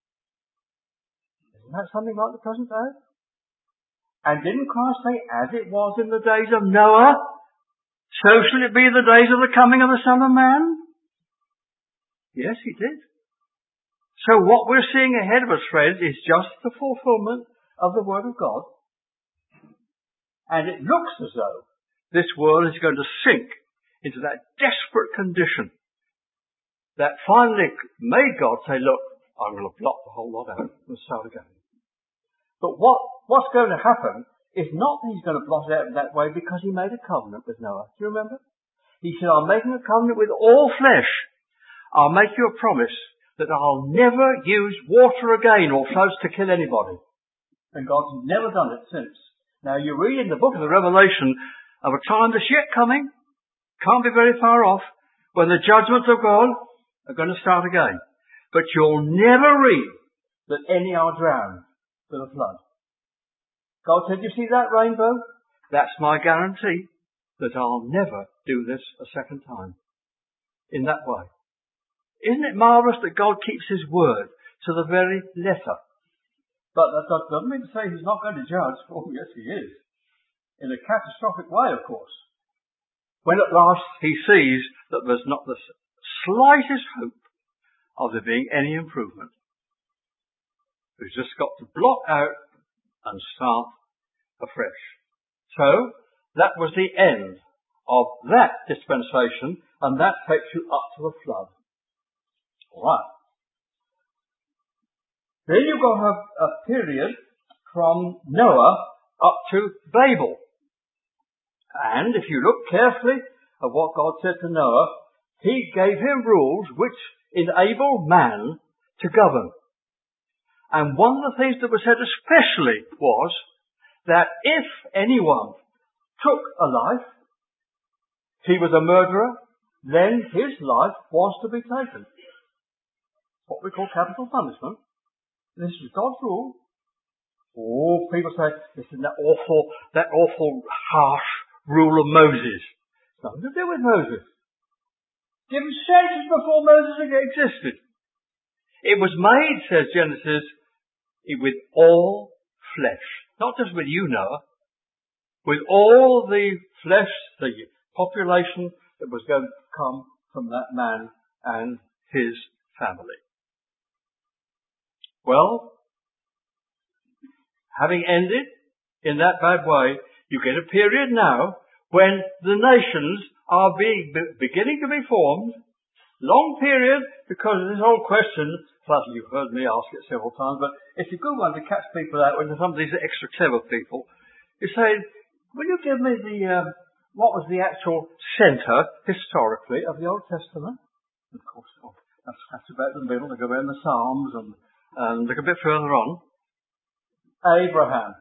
Isn't that something like the present day? And didn't Christ say, as it was in the days of Noah, so shall it be the days of the coming of the Son of Man? Yes, he did. So what we're seeing ahead of us, friends, is just the fulfillment of the Word of God. And it looks as though this world is going to sink into that desperate condition that finally made God say, look, I'm going to blot the whole lot out and start again. But what, what's going to happen is not that he's going to blot it out in that way because he made a covenant with Noah. Do you remember? He said, I'm making a covenant with all flesh. I'll make you a promise that I'll never use water again or floods to kill anybody. And God's never done it since. Now you read in the book of the Revelation of a time that's yet coming, can't be very far off, when the judgments of God are going to start again. But you'll never read that any are drowned with a flood. God said, you see that rainbow? That's my guarantee that I'll never do this a second time in that way. Isn't it marvellous that God keeps his word to the very letter? But that doesn't mean to say he's not going to judge. Oh, yes, he is. In a catastrophic way, of course. When at last he sees that there's not the slightest hope of there being any improvement. We've just got to blot out and start afresh. So, that was the end of that dispensation, and that takes you up to the flood. All right. Then you've got a, a period from Noah up to Babel. And if you look carefully at what God said to Noah, he gave him rules which enable man to govern. And one of the things that was said especially was that if anyone took a life, he was a murderer, then his life was to be taken. What we call capital punishment. This is God's rule. Oh, people say, listen, that awful, that awful harsh rule of Moses. It's nothing to do with Moses. Given centuries before Moses existed. It was made, says Genesis, with all flesh. Not just with you, Noah. With all the flesh, the population that was going to come from that man and his family. Well, having ended in that bad way, you get a period now when the nations are being, beginning to be formed. Long period because of this whole question. Plus, you've heard me ask it several times, but it's a good one to catch people out when some of these extra clever people. You say, will you give me the, um, what was the actual centre, historically, of the Old Testament? Of course, that's, that's about the middle. They go around the Psalms and, and look a bit further on. Abraham.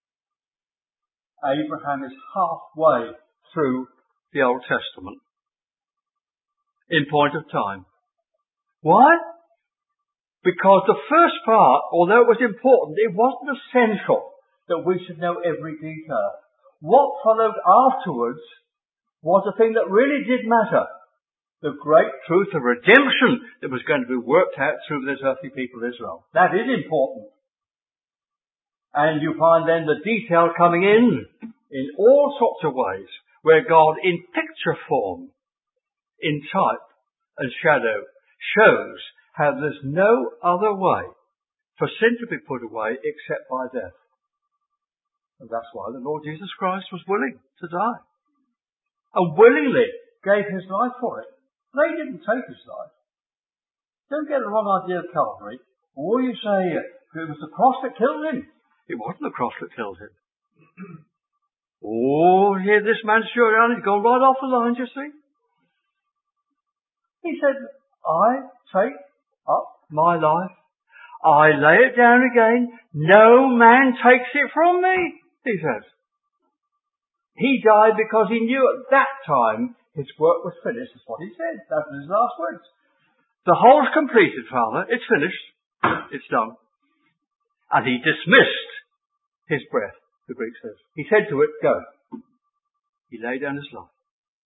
Abraham is halfway through the Old Testament. In point of time. Why? Because the first part, although it was important, it wasn't essential that we should know every detail. What followed afterwards was the thing that really did matter. The great truth of redemption that was going to be worked out through this earthly people Israel. That is important. And you find then the detail coming in, in all sorts of ways, where God, in picture form, in type and shadow, shows how there's no other way for sin to be put away except by death. And that's why the Lord Jesus Christ was willing to die. And willingly gave his life for it. They didn't take his life. Don't get the wrong idea of Calvary. Or you say it was the cross that killed him. It wasn't the cross that killed him. Oh, here this man's sure down, he's gone right off the line, you see. He said, I take up my life. I lay it down again. No man takes it from me, he says. He died because he knew at that time his work was finished. That's what he said. That was his last words. The whole's completed, Father. It's finished. It's done. And he dismissed his breath, the Greek says. He said to it, go. He laid down his life.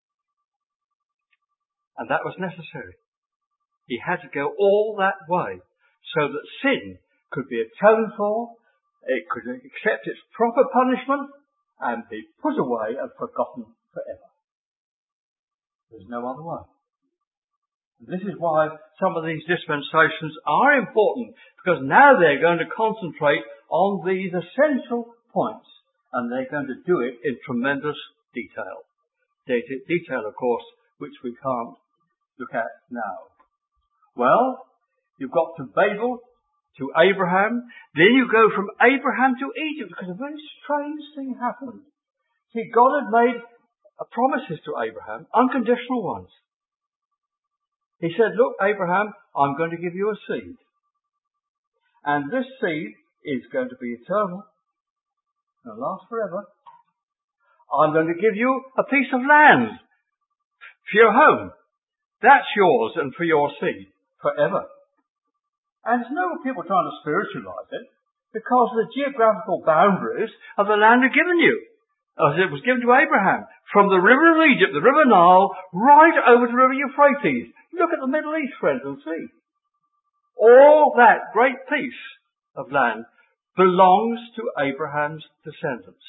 And that was necessary. He had to go all that way so that sin could be atoned for, it could accept its proper punishment, and be put away and forgotten forever. There's no other way. And this is why some of these dispensations are important, because now they're going to concentrate on these essential points, and they're going to do it in tremendous detail. De- detail, of course, which we can't look at now. Well, you've got to Babel, to Abraham, then you go from Abraham to Egypt, because a very strange thing happened. See, God had made promises to Abraham, unconditional ones. He said, look, Abraham, I'm going to give you a seed. And this seed is going to be eternal. It's going to last forever. I'm going to give you a piece of land for your home. That's yours and for your seed forever. And there's no people trying to spiritualize it, because the geographical boundaries of the land are given you, as it was given to Abraham, from the river of Egypt, the river Nile, right over to the river Euphrates. Look at the Middle East, friends, and see. All that great piece of land belongs to Abraham's descendants.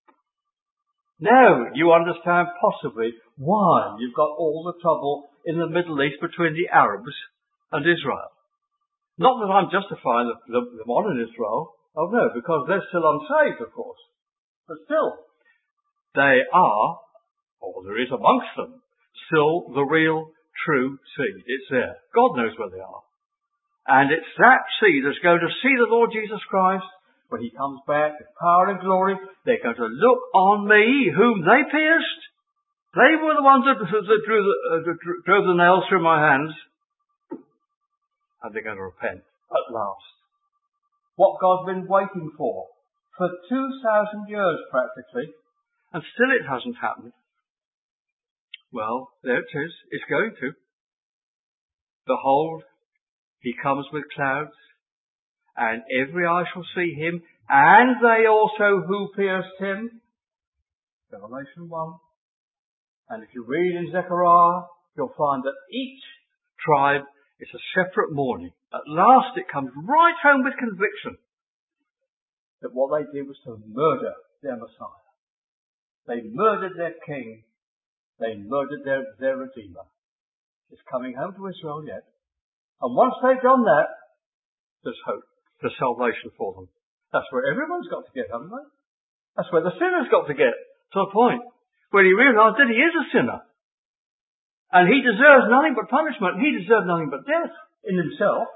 Now you understand possibly why you've got all the trouble in the Middle East between the Arabs and Israel. Not that I'm justifying the, the, the modern Israel. Oh no, because they're still unsaved, of course. But still, they are, or there is amongst them, still the real, true seed. It's there. God knows where they are. And it's that seed that's going to see the Lord Jesus Christ when he comes back with power and glory. They're going to look on me, whom they pierced. They were the ones that, that drew the, uh, that drove the nails through my hands. And they're going to repent at last. What God's been waiting for for two thousand years practically, and still it hasn't happened. Well, there it is. It's going to. Behold, he comes with clouds, and every eye shall see him, and they also who pierced him. Revelation one. And if you read in Zechariah, you'll find that each tribe is a separate mourning. At last it comes right home with conviction that what they did was to murder their Messiah. They murdered their king. They murdered their, their Redeemer. It's coming home to Israel yet. And once they've done that, there's hope. There's salvation for them. That's where everyone's got to get, haven't they? That's where the sinner's got to get, to a point where he realizes that he is a sinner. And he deserves nothing but punishment. He deserves nothing but death in himself.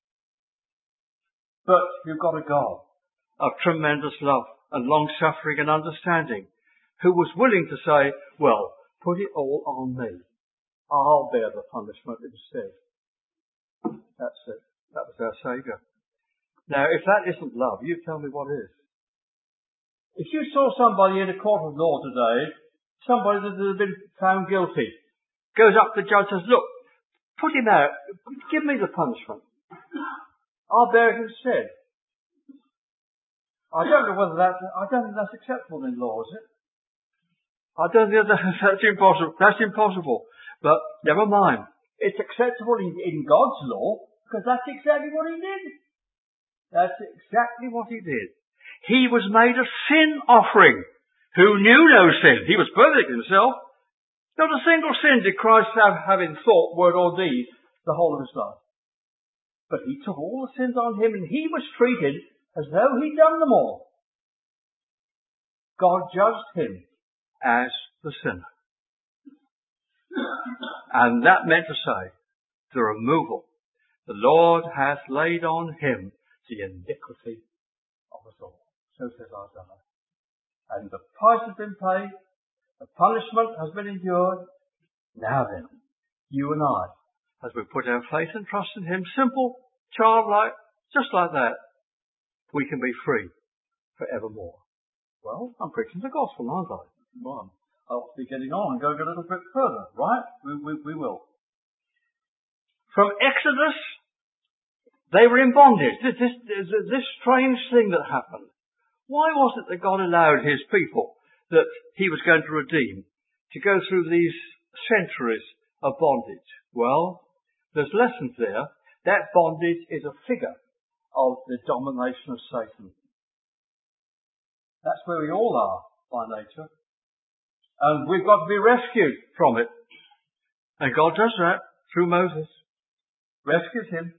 But you've got a God of tremendous love and long-suffering and understanding, who was willing to say, well, put it all on me. I'll bear the punishment instead. That's it. That was our Saviour. Now, if that isn't love, you tell me what is. If you saw somebody in a court of law today, somebody that had been found guilty, goes up to the judge and says, look, put him out. Give me the punishment. I'll bear it instead. I don't know whether that's, I don't think that's acceptable in law, is it? I don't think that's, that's impossible. That's impossible. But never mind. It's acceptable in, in God's law, because that's exactly what he did. That's exactly what he did. He was made a sin offering, who knew no sin. He was perfect himself. Not a single sin did Christ have, have in thought, word or deed the whole of his life. But he took all the sins on him and he was treated as though he'd done them all. God judged him as the sinner. And that meant to say, the removal. The Lord hath laid on him the iniquity of us all. So says Isaiah. And the price has been paid. The punishment has been endured. Now then, you and I, as we put our faith and trust in him, simple, childlike, just like that, we can be free forevermore. Well, I'm preaching the gospel, aren't I? Well, I'll be getting on and going a little bit further, right? We, we, we will. From Exodus, they were in bondage. This, this, this strange thing that happened. Why was it that God allowed his people that he was going to redeem to go through these centuries of bondage? Well, there's lessons there. That bondage is a figure of the domination of Satan. That's where we all are by nature. And we've got to be rescued from it. And God does that through Moses. Rescues him.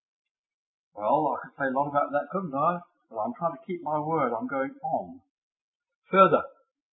Well, I could say a lot about that, couldn't I? Well, I'm trying to keep my word. I'm going on. Further.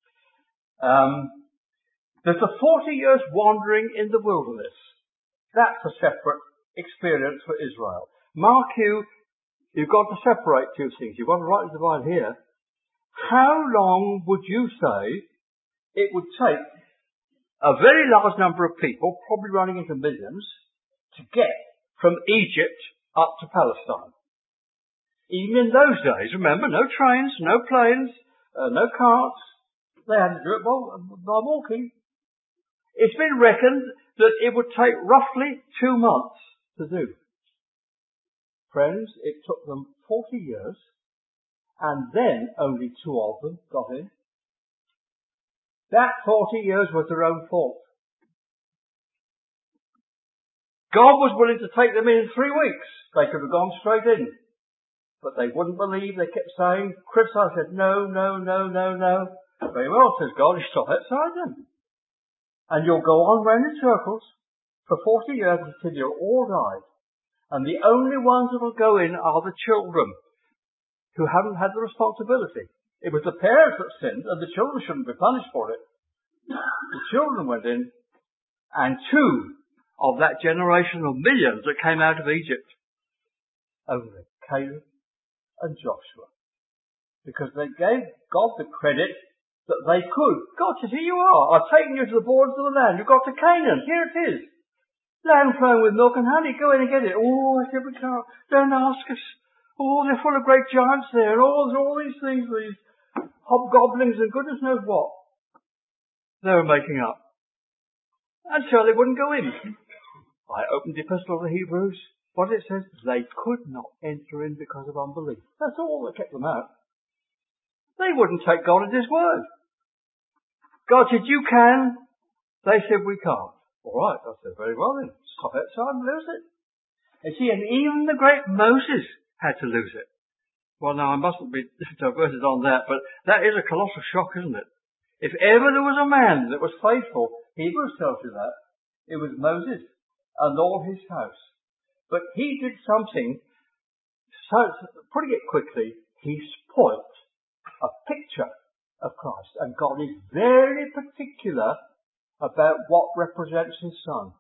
Um, there's a forty years wandering in the wilderness. That's a separate experience for Israel. Mark you, you've got to separate two things. You've got to rightly divide here. How long would you say it would take a very large number of people, probably running into millions, to get from Egypt up to Palestine? Even in those days, remember, no trains, no planes, uh, no carts. They had to do it by, by walking. It's been reckoned that it would take roughly two months to do. Friends, it took them forty years, and then only two of them got in. That forty years was their own fault. God was willing to take them in in three weeks. They could have gone straight in. But they wouldn't believe. They kept saying, criticized, said, no, no, no, no, no. Very well, says God, you stop outside them. And you'll go on round in circles for forty years until you're all died. And the only ones that will go in are the children who haven't had the responsibility. It was the parents that sinned, and the children shouldn't be punished for it. The children went in, and two of that generation of millions that came out of Egypt, only Caleb and Joshua. Because they gave God the credit that they could. God says, here you are. I've taken you to the borders of the land. You've got to Canaan. Here it is. Land flowing with milk and honey. Go in and get it. Oh, I said, we can't. Don't ask us. Oh, they're full of great giants there. Oh, there's all these things, these hobgoblins and goodness knows what they were making up. And so they wouldn't go in. I opened the Epistle of the Hebrews. What it says, they could not enter in because of unbelief. That's all that kept them out. They wouldn't take God at his word. God said, you can. They said, we can't. All right, I said, very well then. Stop outside and lose it. And see, and even the great Moses had to lose it. Well, now, I mustn't be diverted on that, but that is a colossal shock, isn't it? If ever there was a man that was faithful, Hebrews tells you that, it was Moses and all his house. But he did something, so putting it quickly, he spoilt a picture of Christ. And God is very particular about what represents his son.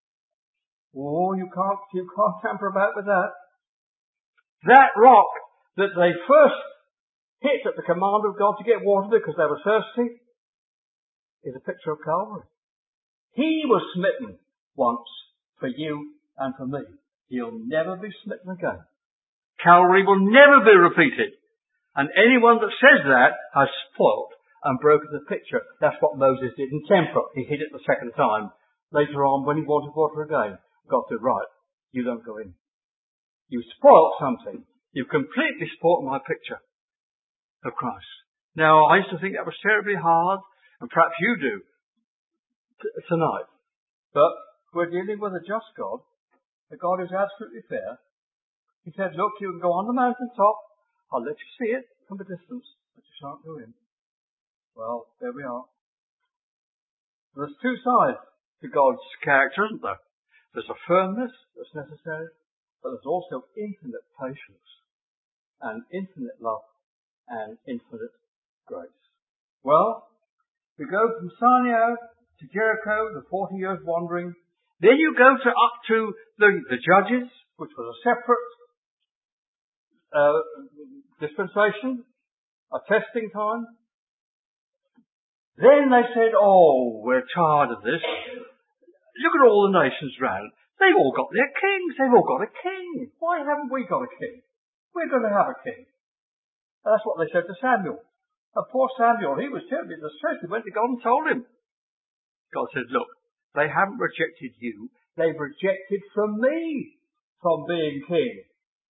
Oh, you can't, you can't tamper about with that. That rock that they first hit at the command of God to get water because they were thirsty is a picture of Calvary. He was smitten once for you and for me. He'll never be smitten again. Calvary will never be repeated. And anyone that says that has spoilt and broken the picture. That's what Moses did in temper. He hit it the second time. Later on, when he wanted water again, God said, right, you don't go in. You spoilt something. You've completely spoilt my picture of Christ. Now, I used to think that was terribly hard, and perhaps you do t- tonight. But we're dealing with a just God. The God is absolutely fair. He said, look, you can go on the mountaintop. I'll let you see it from a distance, but you shan't go in. Well, there we are. There's two sides to God's character, isn't there? There's a firmness that's necessary, but there's also infinite patience and infinite love and infinite grace. Well, we go from Sinai to Jericho, the forty years wandering. Then you go to up to the, the Judges, which was a separate uh, dispensation, a testing time. Then they said, oh, we're tired of this. Look at all the nations round. They've all got their kings. They've all got a king. Why haven't we got a king? We're going to have a king. And that's what they said to Samuel. And poor Samuel, he was terribly distressed. He went to God and told him. God said, look, they haven't rejected you. They've rejected from me from being king.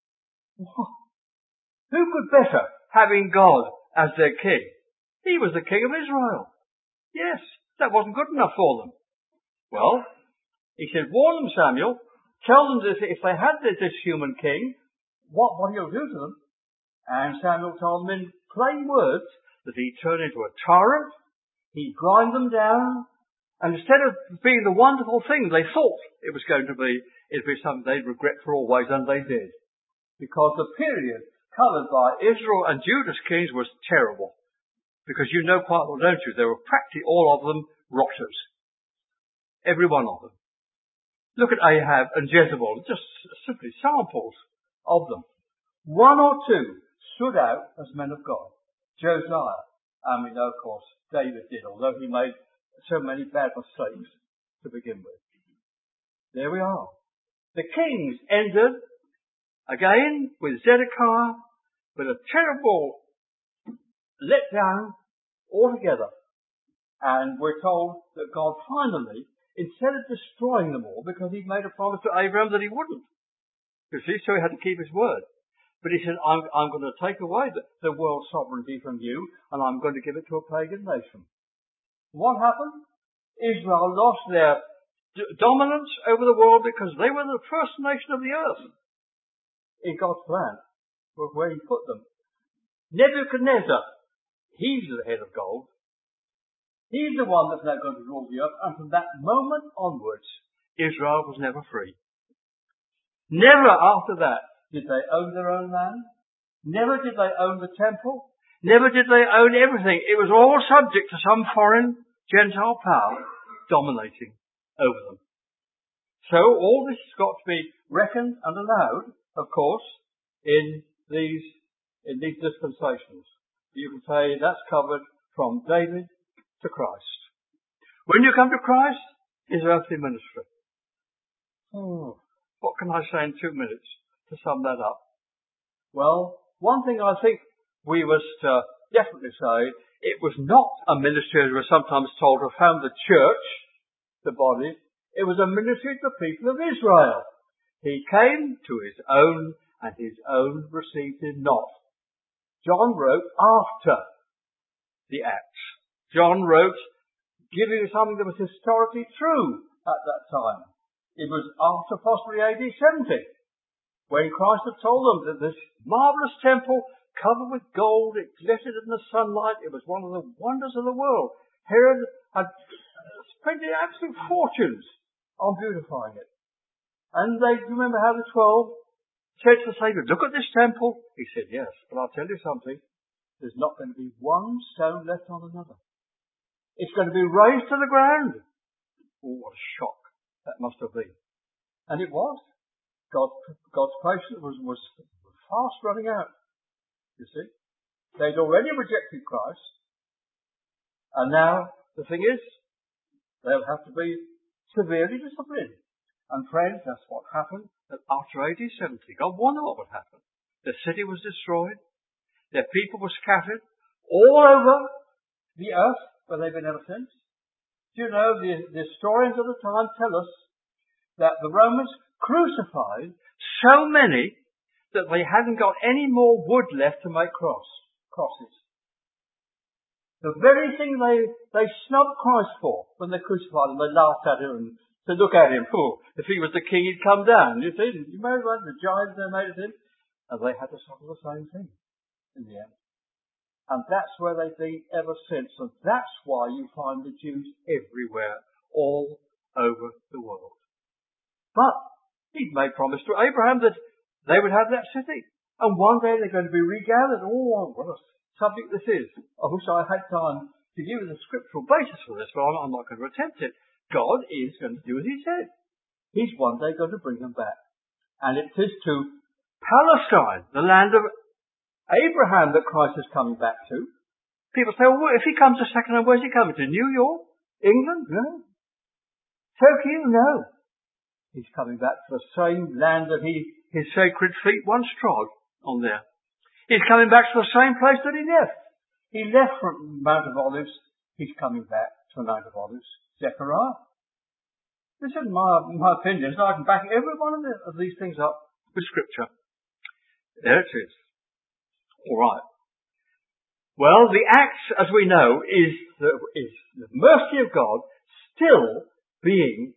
Who could better having God as their king? He was the king of Israel. Yes, that wasn't good enough for them. Well, he said, warn them, Samuel. Tell them that if they had this, this human king, what, what he'll do to them. And Samuel told them in plain words that he'd turn into a tyrant, he'd grind them down, and instead of being the wonderful thing they thought it was going to be, it'd be something they'd regret for always, and they did. Because the period covered by Israel and Judah's kings was terrible. Because you know quite well, don't you? They were practically all of them rotters. Every one of them. Look at Ahab and Jezebel, just simply samples of them. One or two stood out as men of God. Josiah, and we know, of course, David did, although he made so many bad mistakes to begin with. There we are. The kings ended again with Zedekiah, with a terrible letdown altogether. And we're told that God finally, instead of destroying them all, because he'd made a promise to Abraham that he wouldn't, you see, so he had to keep his word. But he said, I'm, I'm going to take away the, the world's sovereignty from you, and I'm going to give it to a pagan nation. What happened? Israel lost their d- dominance over the world because they were the first nation of the earth in God's plan, where he put them. Nebuchadnezzar, he's the head of gold. He's the one that's now going to rule the earth, and from that moment onwards, Israel was never free. Never after that did they own their own land. Never did they own the temple. Never did they own everything. It was all subject to some foreign Gentile power dominating over them. So all this has got to be reckoned and allowed, of course, in these in these dispensations. You can say that's covered from David to Christ. When you come to Christ, his earthly ministry. Oh, what can I say in two minutes to sum that up? Well, one thing I think we must uh, definitely say, it was not a ministry, as we're sometimes told, to found the church, the body. It was a ministry to the people of Israel. He came to his own, and his own received him not. John wrote after the Acts. John wrote giving something that was historically true at that time. It was after possibly A D seventy, when Christ had told them that this marvellous temple, covered with gold, it glittered in the sunlight, it was one of the wonders of the world. Herod had spent absolute fortunes on beautifying it. And they remember how the twelve said to the Saviour, look at this temple. He said, yes, but I'll tell you something. There's not going to be one stone left on another. It's going to be razed to the ground. Oh, what a shock that must have been. And it was. God, God's patience was, was fast running out. You see? They'd already rejected Christ. And now, the thing is, they'll have to be severely disciplined. And friends, that's what happened after A D seventy. God wondered what would happen. The city was destroyed. Their people were scattered all over the earth, where they've been ever since. Do you know, the, the historians of the time tell us that the Romans crucified so many that they hadn't got any more wood left to make cross, crosses. The very thing they, they snubbed Christ for when they crucified him, they laughed at him and said, look at him, oh, if he was the king, he'd come down. You see, you remember the giants they made of him? And they had to suffer the same thing in the end. And that's where they've been ever since. And that's why you find the Jews everywhere, all over the world. But he'd made promise to Abraham that they would have that city. And one day they're going to be regathered. Oh, what a subject this is. I wish I had time to give you the scriptural basis for this, but I'm, I'm not going to attempt it. God is going to do as he said. He's one day going to bring them back. And it is to Palestine, the land of Abraham, that Christ is coming back to. People say, well, if he comes a second time, where's he coming to? New York? England? No. Tokyo? No. He's coming back to the same land that he, his sacred feet once trod on there. He's coming back to the same place that he left. He left from Mount of Olives. He's coming back to the Mount of Olives. Zechariah. This is my, my opinion, so I can back every one of, the, of these things up with scripture. There it is. All right. Well, the Acts, as we know, is the, is the mercy of God still being,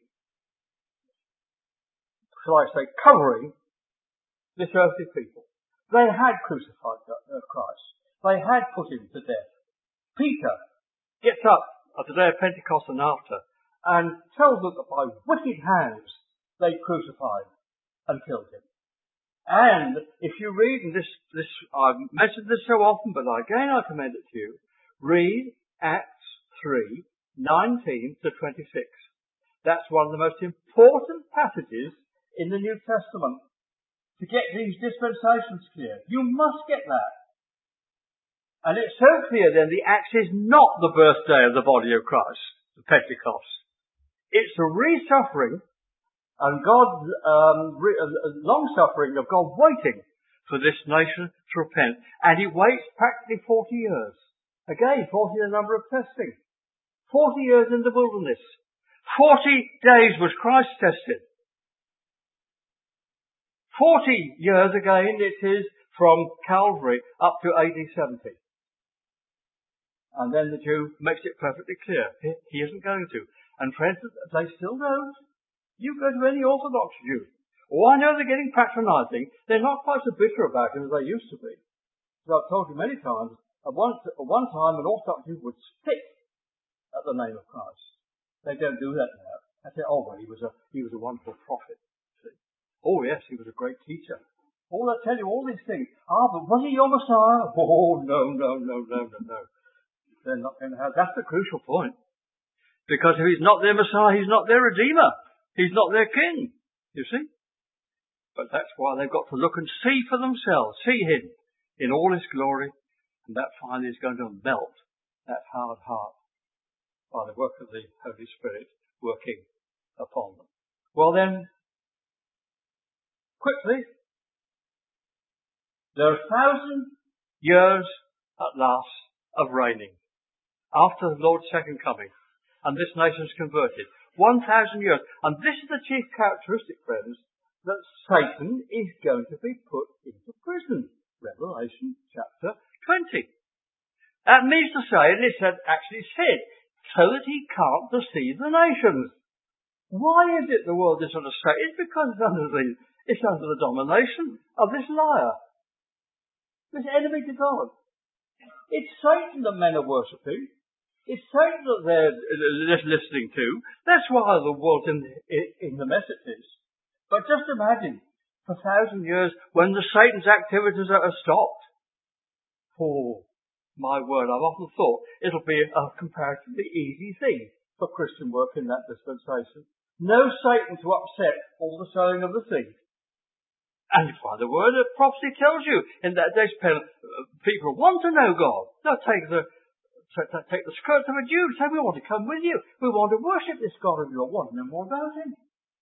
shall I say, covering this earthly people. They had crucified Christ. They had put him to death. Peter gets up at the day of Pentecost and after and tells them that by wicked hands they crucified and killed him. And if you read, and this, this, I've mentioned this so often, but again I commend it to you, read Acts three, nineteen to twenty-six. That's one of the most important passages in the New Testament to get these dispensations clear. You must get that. And it's so clear then the Acts is not the birthday of the body of Christ, the Pentecost. It's the re-suffering and God's um, re- uh, long-suffering of God waiting for this nation to repent. And he waits practically forty years. Again, forty is the number of testing. forty years in the wilderness. forty days was Christ tested. forty years again it is from Calvary up to A D seventy. And then the Jew makes it perfectly clear. He, he isn't going to. And friends, they still don't. You go to any Orthodox Jew. Oh, I know they're getting patronising. They're not quite so bitter about him as they used to be. As I've told you many times, at one, at one time an Orthodox Jew would spit at the name of Christ. They don't do that now. They say, oh, well, he was a, he was a wonderful prophet. See? Oh, yes, he was a great teacher. Oh, they'll tell you all these things. Ah, but was he your Messiah? Oh, no, no, no, no, no, no. They're not going to have, that's the crucial point. Because if he's not their Messiah, he's not their Redeemer. He's not their King. You see? But that's why they've got to look and see for themselves, see him in all his glory, and that finally is going to melt that hard heart by the work of the Holy Spirit working upon them. Well then, quickly, there are a thousand years at last of reigning after the Lord's second coming, and this nation is converted. One thousand years. And this is the chief characteristic, friends, that Satan is going to be put into prison. Revelation chapter twenty. That means to say, and it's actually said, so that he can't deceive the nations. Why is it the world is sort of state? It's because it's under the, it's under the domination of this liar. This enemy to God. It's Satan that men are worshipping. It's Satan that they're listening to. That's why the world's in, in the mess it is. But just imagine, for a thousand years, when the Satan's activities are stopped. Oh, my word, I've often thought it'll be a comparatively easy thing for Christian work in that dispensation. No Satan to upset all the sowing of the seed. And by the word of prophecy tells you, in that day, people want to know God. They'll take the take the skirts of a Jew and say, we want to come with you. We want to worship this God of yours. Want to know more about him.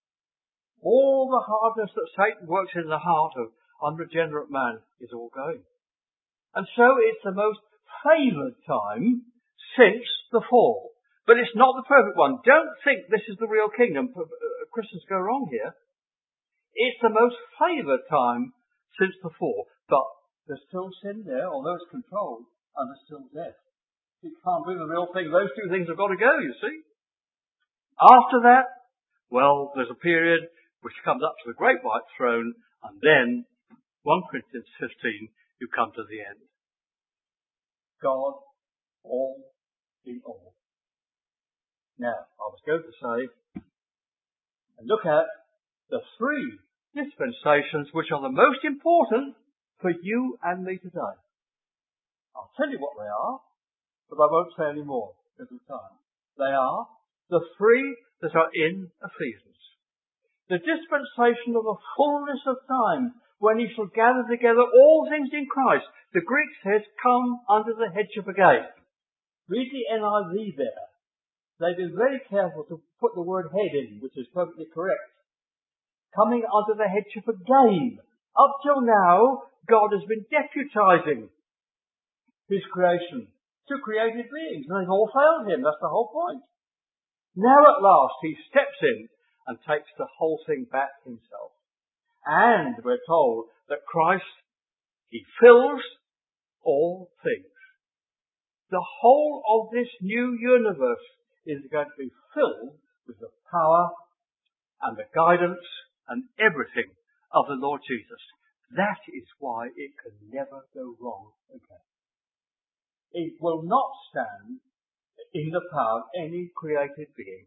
All the hardness that Satan works in the heart of unregenerate man is all going. And so it's the most favoured time since the fall. But it's not the perfect one. Don't think this is the real kingdom. Christians go wrong here. It's the most favoured time since the fall. But there's still sin there, although it's controlled, and there's still death. You can't do the real thing. Those two things have got to go, you see. After that, well, there's a period which comes up to the great white throne, and then, First Corinthians fifteen, you come to the end. God all in all. Now, I was going to say, and look at the three dispensations which are the most important for you and me today. I'll tell you what they are, but I won't say any more because of time. They are the three that are in Ephesians. The dispensation of the fullness of time, when he shall gather together all things in Christ. The Greek says, come under the headship again. Read the N I V there. They've been very careful to put the word head in, which is perfectly correct. Coming under the headship again. Up till now, God has been deputizing his creation to created beings, and they've all failed him. That's the whole point. Now at last, he steps in and takes the whole thing back himself. And we're told that Christ, he fills all things. The whole of this new universe is going to be filled with the power and the guidance and everything of the Lord Jesus. That is why it can never go wrong again. It will not stand in the power of any created being.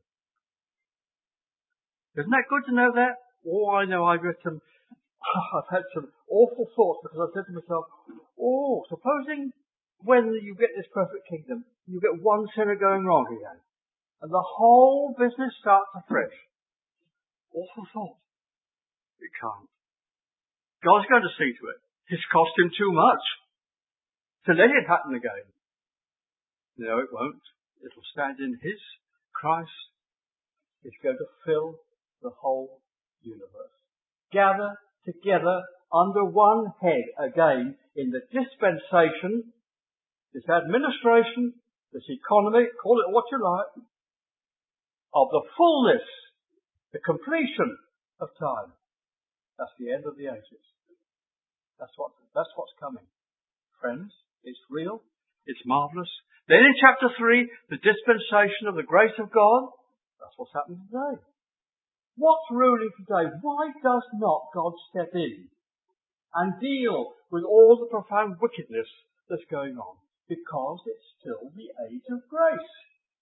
Isn't that good to know that? Oh, I know I've written, I've had some awful thoughts because I've said to myself, oh, supposing when you get this perfect kingdom, you get one sinner going wrong again. And the whole business starts afresh. Awful thought. It can't. God's going to see to it. It's cost him too much to let it happen again. No, it won't. It'll stand in his Christ. It's going to fill the whole universe. Gather together under one head again in the dispensation, this administration, this economy, call it what you like, of the fullness, the completion of time. That's the end of the ages. That's what, that's what's coming. Friends, it's real. It's marvellous. Then in chapter three, the dispensation of the grace of God. That's what's happening today. What's ruling today? Why does not God step in and deal with all the profound wickedness that's going on? Because it's still the age of grace.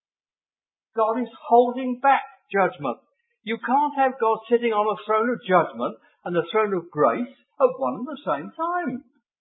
God is holding back judgment. You can't have God sitting on a throne of judgment and the throne of grace at one and the same time.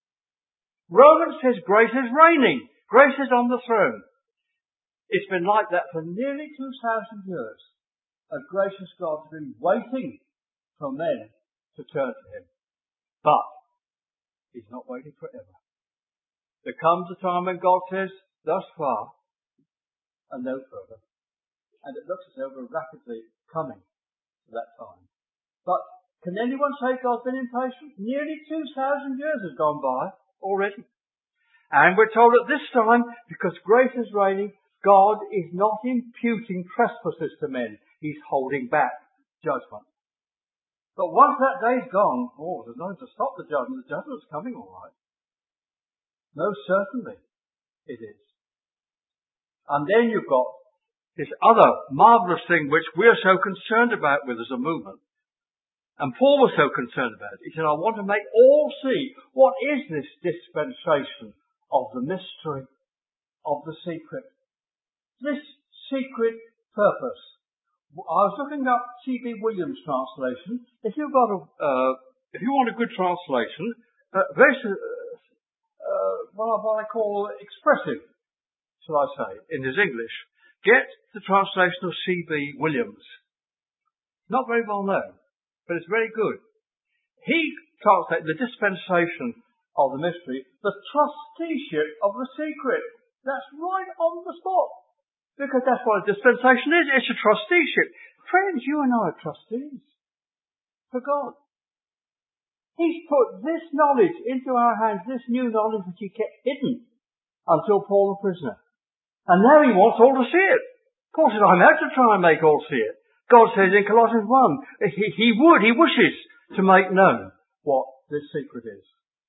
Romans says grace is reigning. Grace is on the throne. It's been like that for nearly two thousand years. A gracious God has been waiting for men to turn to him. But he's not waiting forever. There comes a time when God says, thus far and no further. And it looks as though we're rapidly coming to that time. But can anyone say God's been impatient? Nearly two thousand years has gone by already. And we're told at this time, because grace is reigning, God is not imputing trespasses to men. He's holding back judgment. But once that day's gone, oh, there's nothing to stop the judgment. The judgment's coming all right. Most certainly it is. And then you've got this other marvellous thing which we're so concerned about with as a movement. And Paul was so concerned about it. He said, I want to make all see what is this dispensation of the mystery of the secret. This secret purpose. I was looking up C B Williams' translation. If you've got a, uh, if you want a good translation, uh, very, uh, uh, what, what I call expressive, shall I say, in his English, get the translation of C B Williams. Not very well known, but it's very good. He translated the dispensation of the mystery, the trusteeship of the secret. That's right on the spot. Because that's what a dispensation is. It's a trusteeship. Friends, you and I are trustees for God. He's put this knowledge into our hands, this new knowledge which he kept hidden until Paul the prisoner. And now he wants all to see it. Paul said, I'm out to try and make all see it. God says in Colossians one, he, he would, he wishes to make known what this secret is.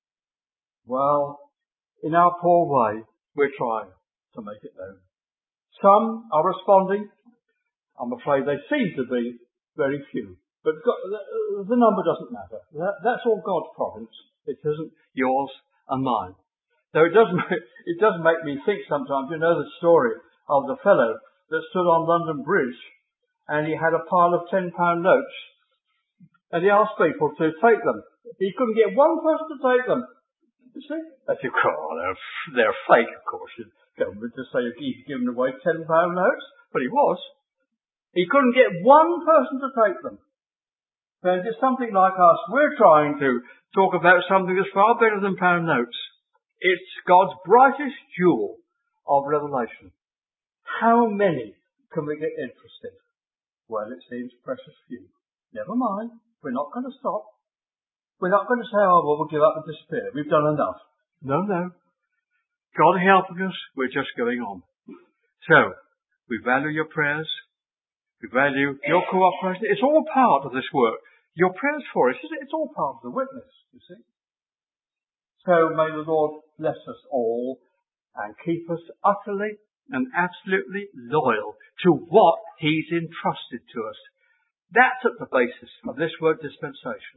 Well, in our poor way, we're trying to make it known. Some are responding. I'm afraid they seem to be very few. But God, the, the number doesn't matter. That, that's all God's province. It isn't yours and mine. Though it does make, it does make me think sometimes, you know the story of the fellow that stood on London Bridge and he had a pile of ten pound notes and he asked people to take them. He couldn't get one person to take them. You see? They said, oh, they're, they're fake, of course. The government to say he's given away ten pound notes, but he was. He couldn't get one person to take them. So it's something like us. We're trying to talk about something that's far better than pound notes. It's God's brightest jewel of revelation. How many can we get interested? Well, it seems precious few. Never mind. We're not going to stop. We're not going to say, oh, well, we'll give up and disappear. We've done enough. No, no. God helping us, we're just going on. So, we value your prayers. We value your cooperation. It's all part of this work. Your prayers for us, it's all part of the witness, you see. So may the Lord bless us all and keep us utterly and absolutely loyal to what He's entrusted to us. That's at the basis of this word dispensation.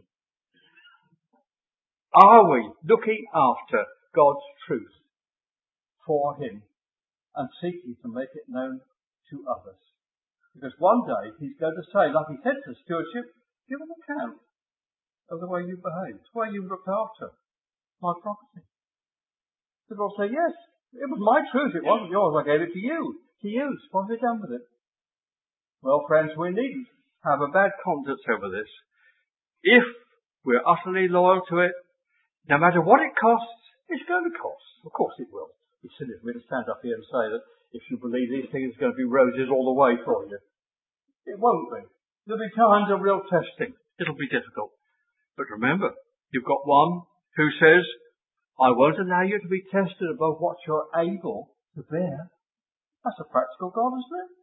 Are we looking after God's truth for Him and seeking to make it known to others? Because one day He's going to say, like He said to stewardship, give an account of the way you behaved, the way you looked after my property. The Lord will say, yes, it was my truth, it wasn't yours, I gave it to you, to use. What have you done with it? Well, friends, we needn't have a bad conscience over this. If we're utterly loyal to it, no matter what it costs, it's going to cost. Of course it will. It's silly for me to stand up here and say that if you believe these things, it's going to be roses all the way for you. It won't be. There'll be times of real testing. It'll be difficult. But remember, you've got one who says, I won't allow you to be tested above what you're able to bear. That's a practical God, isn't it?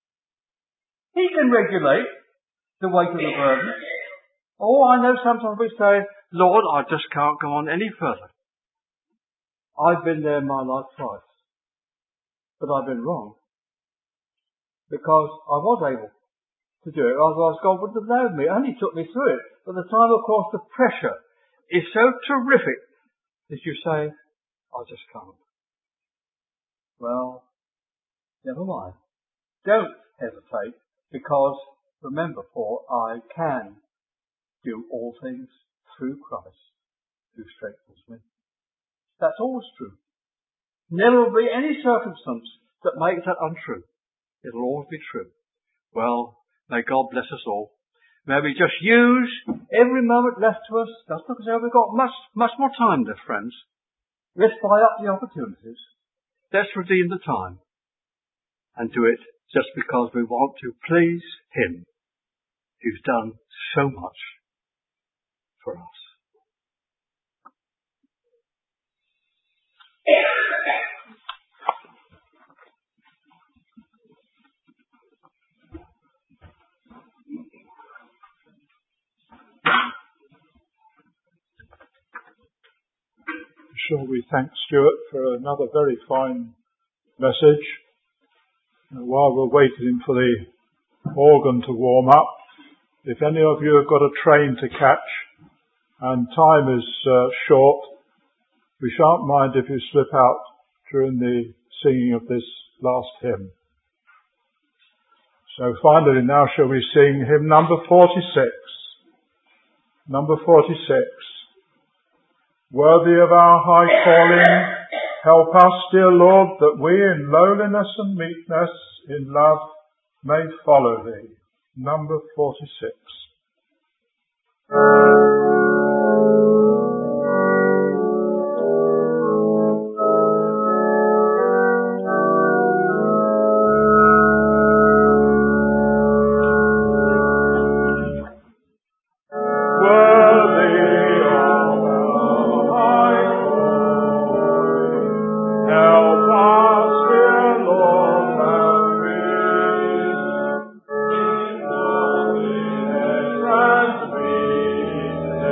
He can regulate the weight of the burden. Oh, I know sometimes we say, Lord, I just can't go on any further. I've been there in my life twice. But I've been wrong. Because I was able to do it, otherwise God wouldn't have allowed me. It only took me through it. But the time, of course, the pressure is so terrific that you say, I just can't. Well, never mind. Don't hesitate, because remember, for I can do all things through Christ who strengthens me. That's always true. Never will be any circumstance that makes that untrue. It'll always be true. Well, may God bless us all. May we just use every moment left to us, just because we've got much, much more time left, friends. Let's buy up the opportunities. Let's redeem the time. And do it just because we want to please Him, who's done so much for us. Sure, we thank Stuart for another very fine message. And while we're waiting for the organ to warm up, if any of you have got a train to catch and time is uh, short, we shan't mind if you slip out during the singing of this last hymn. So finally now shall we sing hymn number forty-six. Number forty-six. Worthy of our high calling, help us, dear Lord, that we in lowliness and meekness, in love, may follow Thee. Number forty-six. Help us, dear Lord,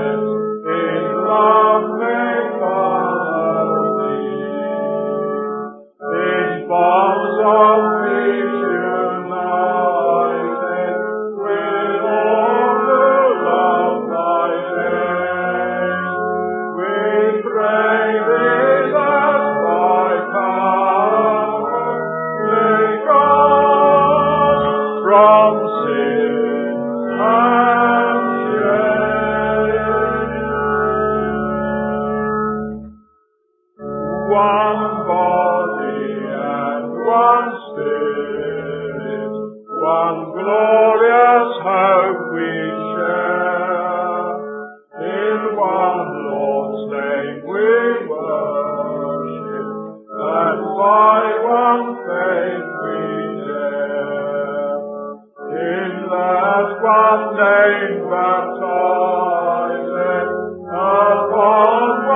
one body and one spirit, one glorious hope we share. In one Lord's name we worship, and by one faith we dare. In that one name baptized, upon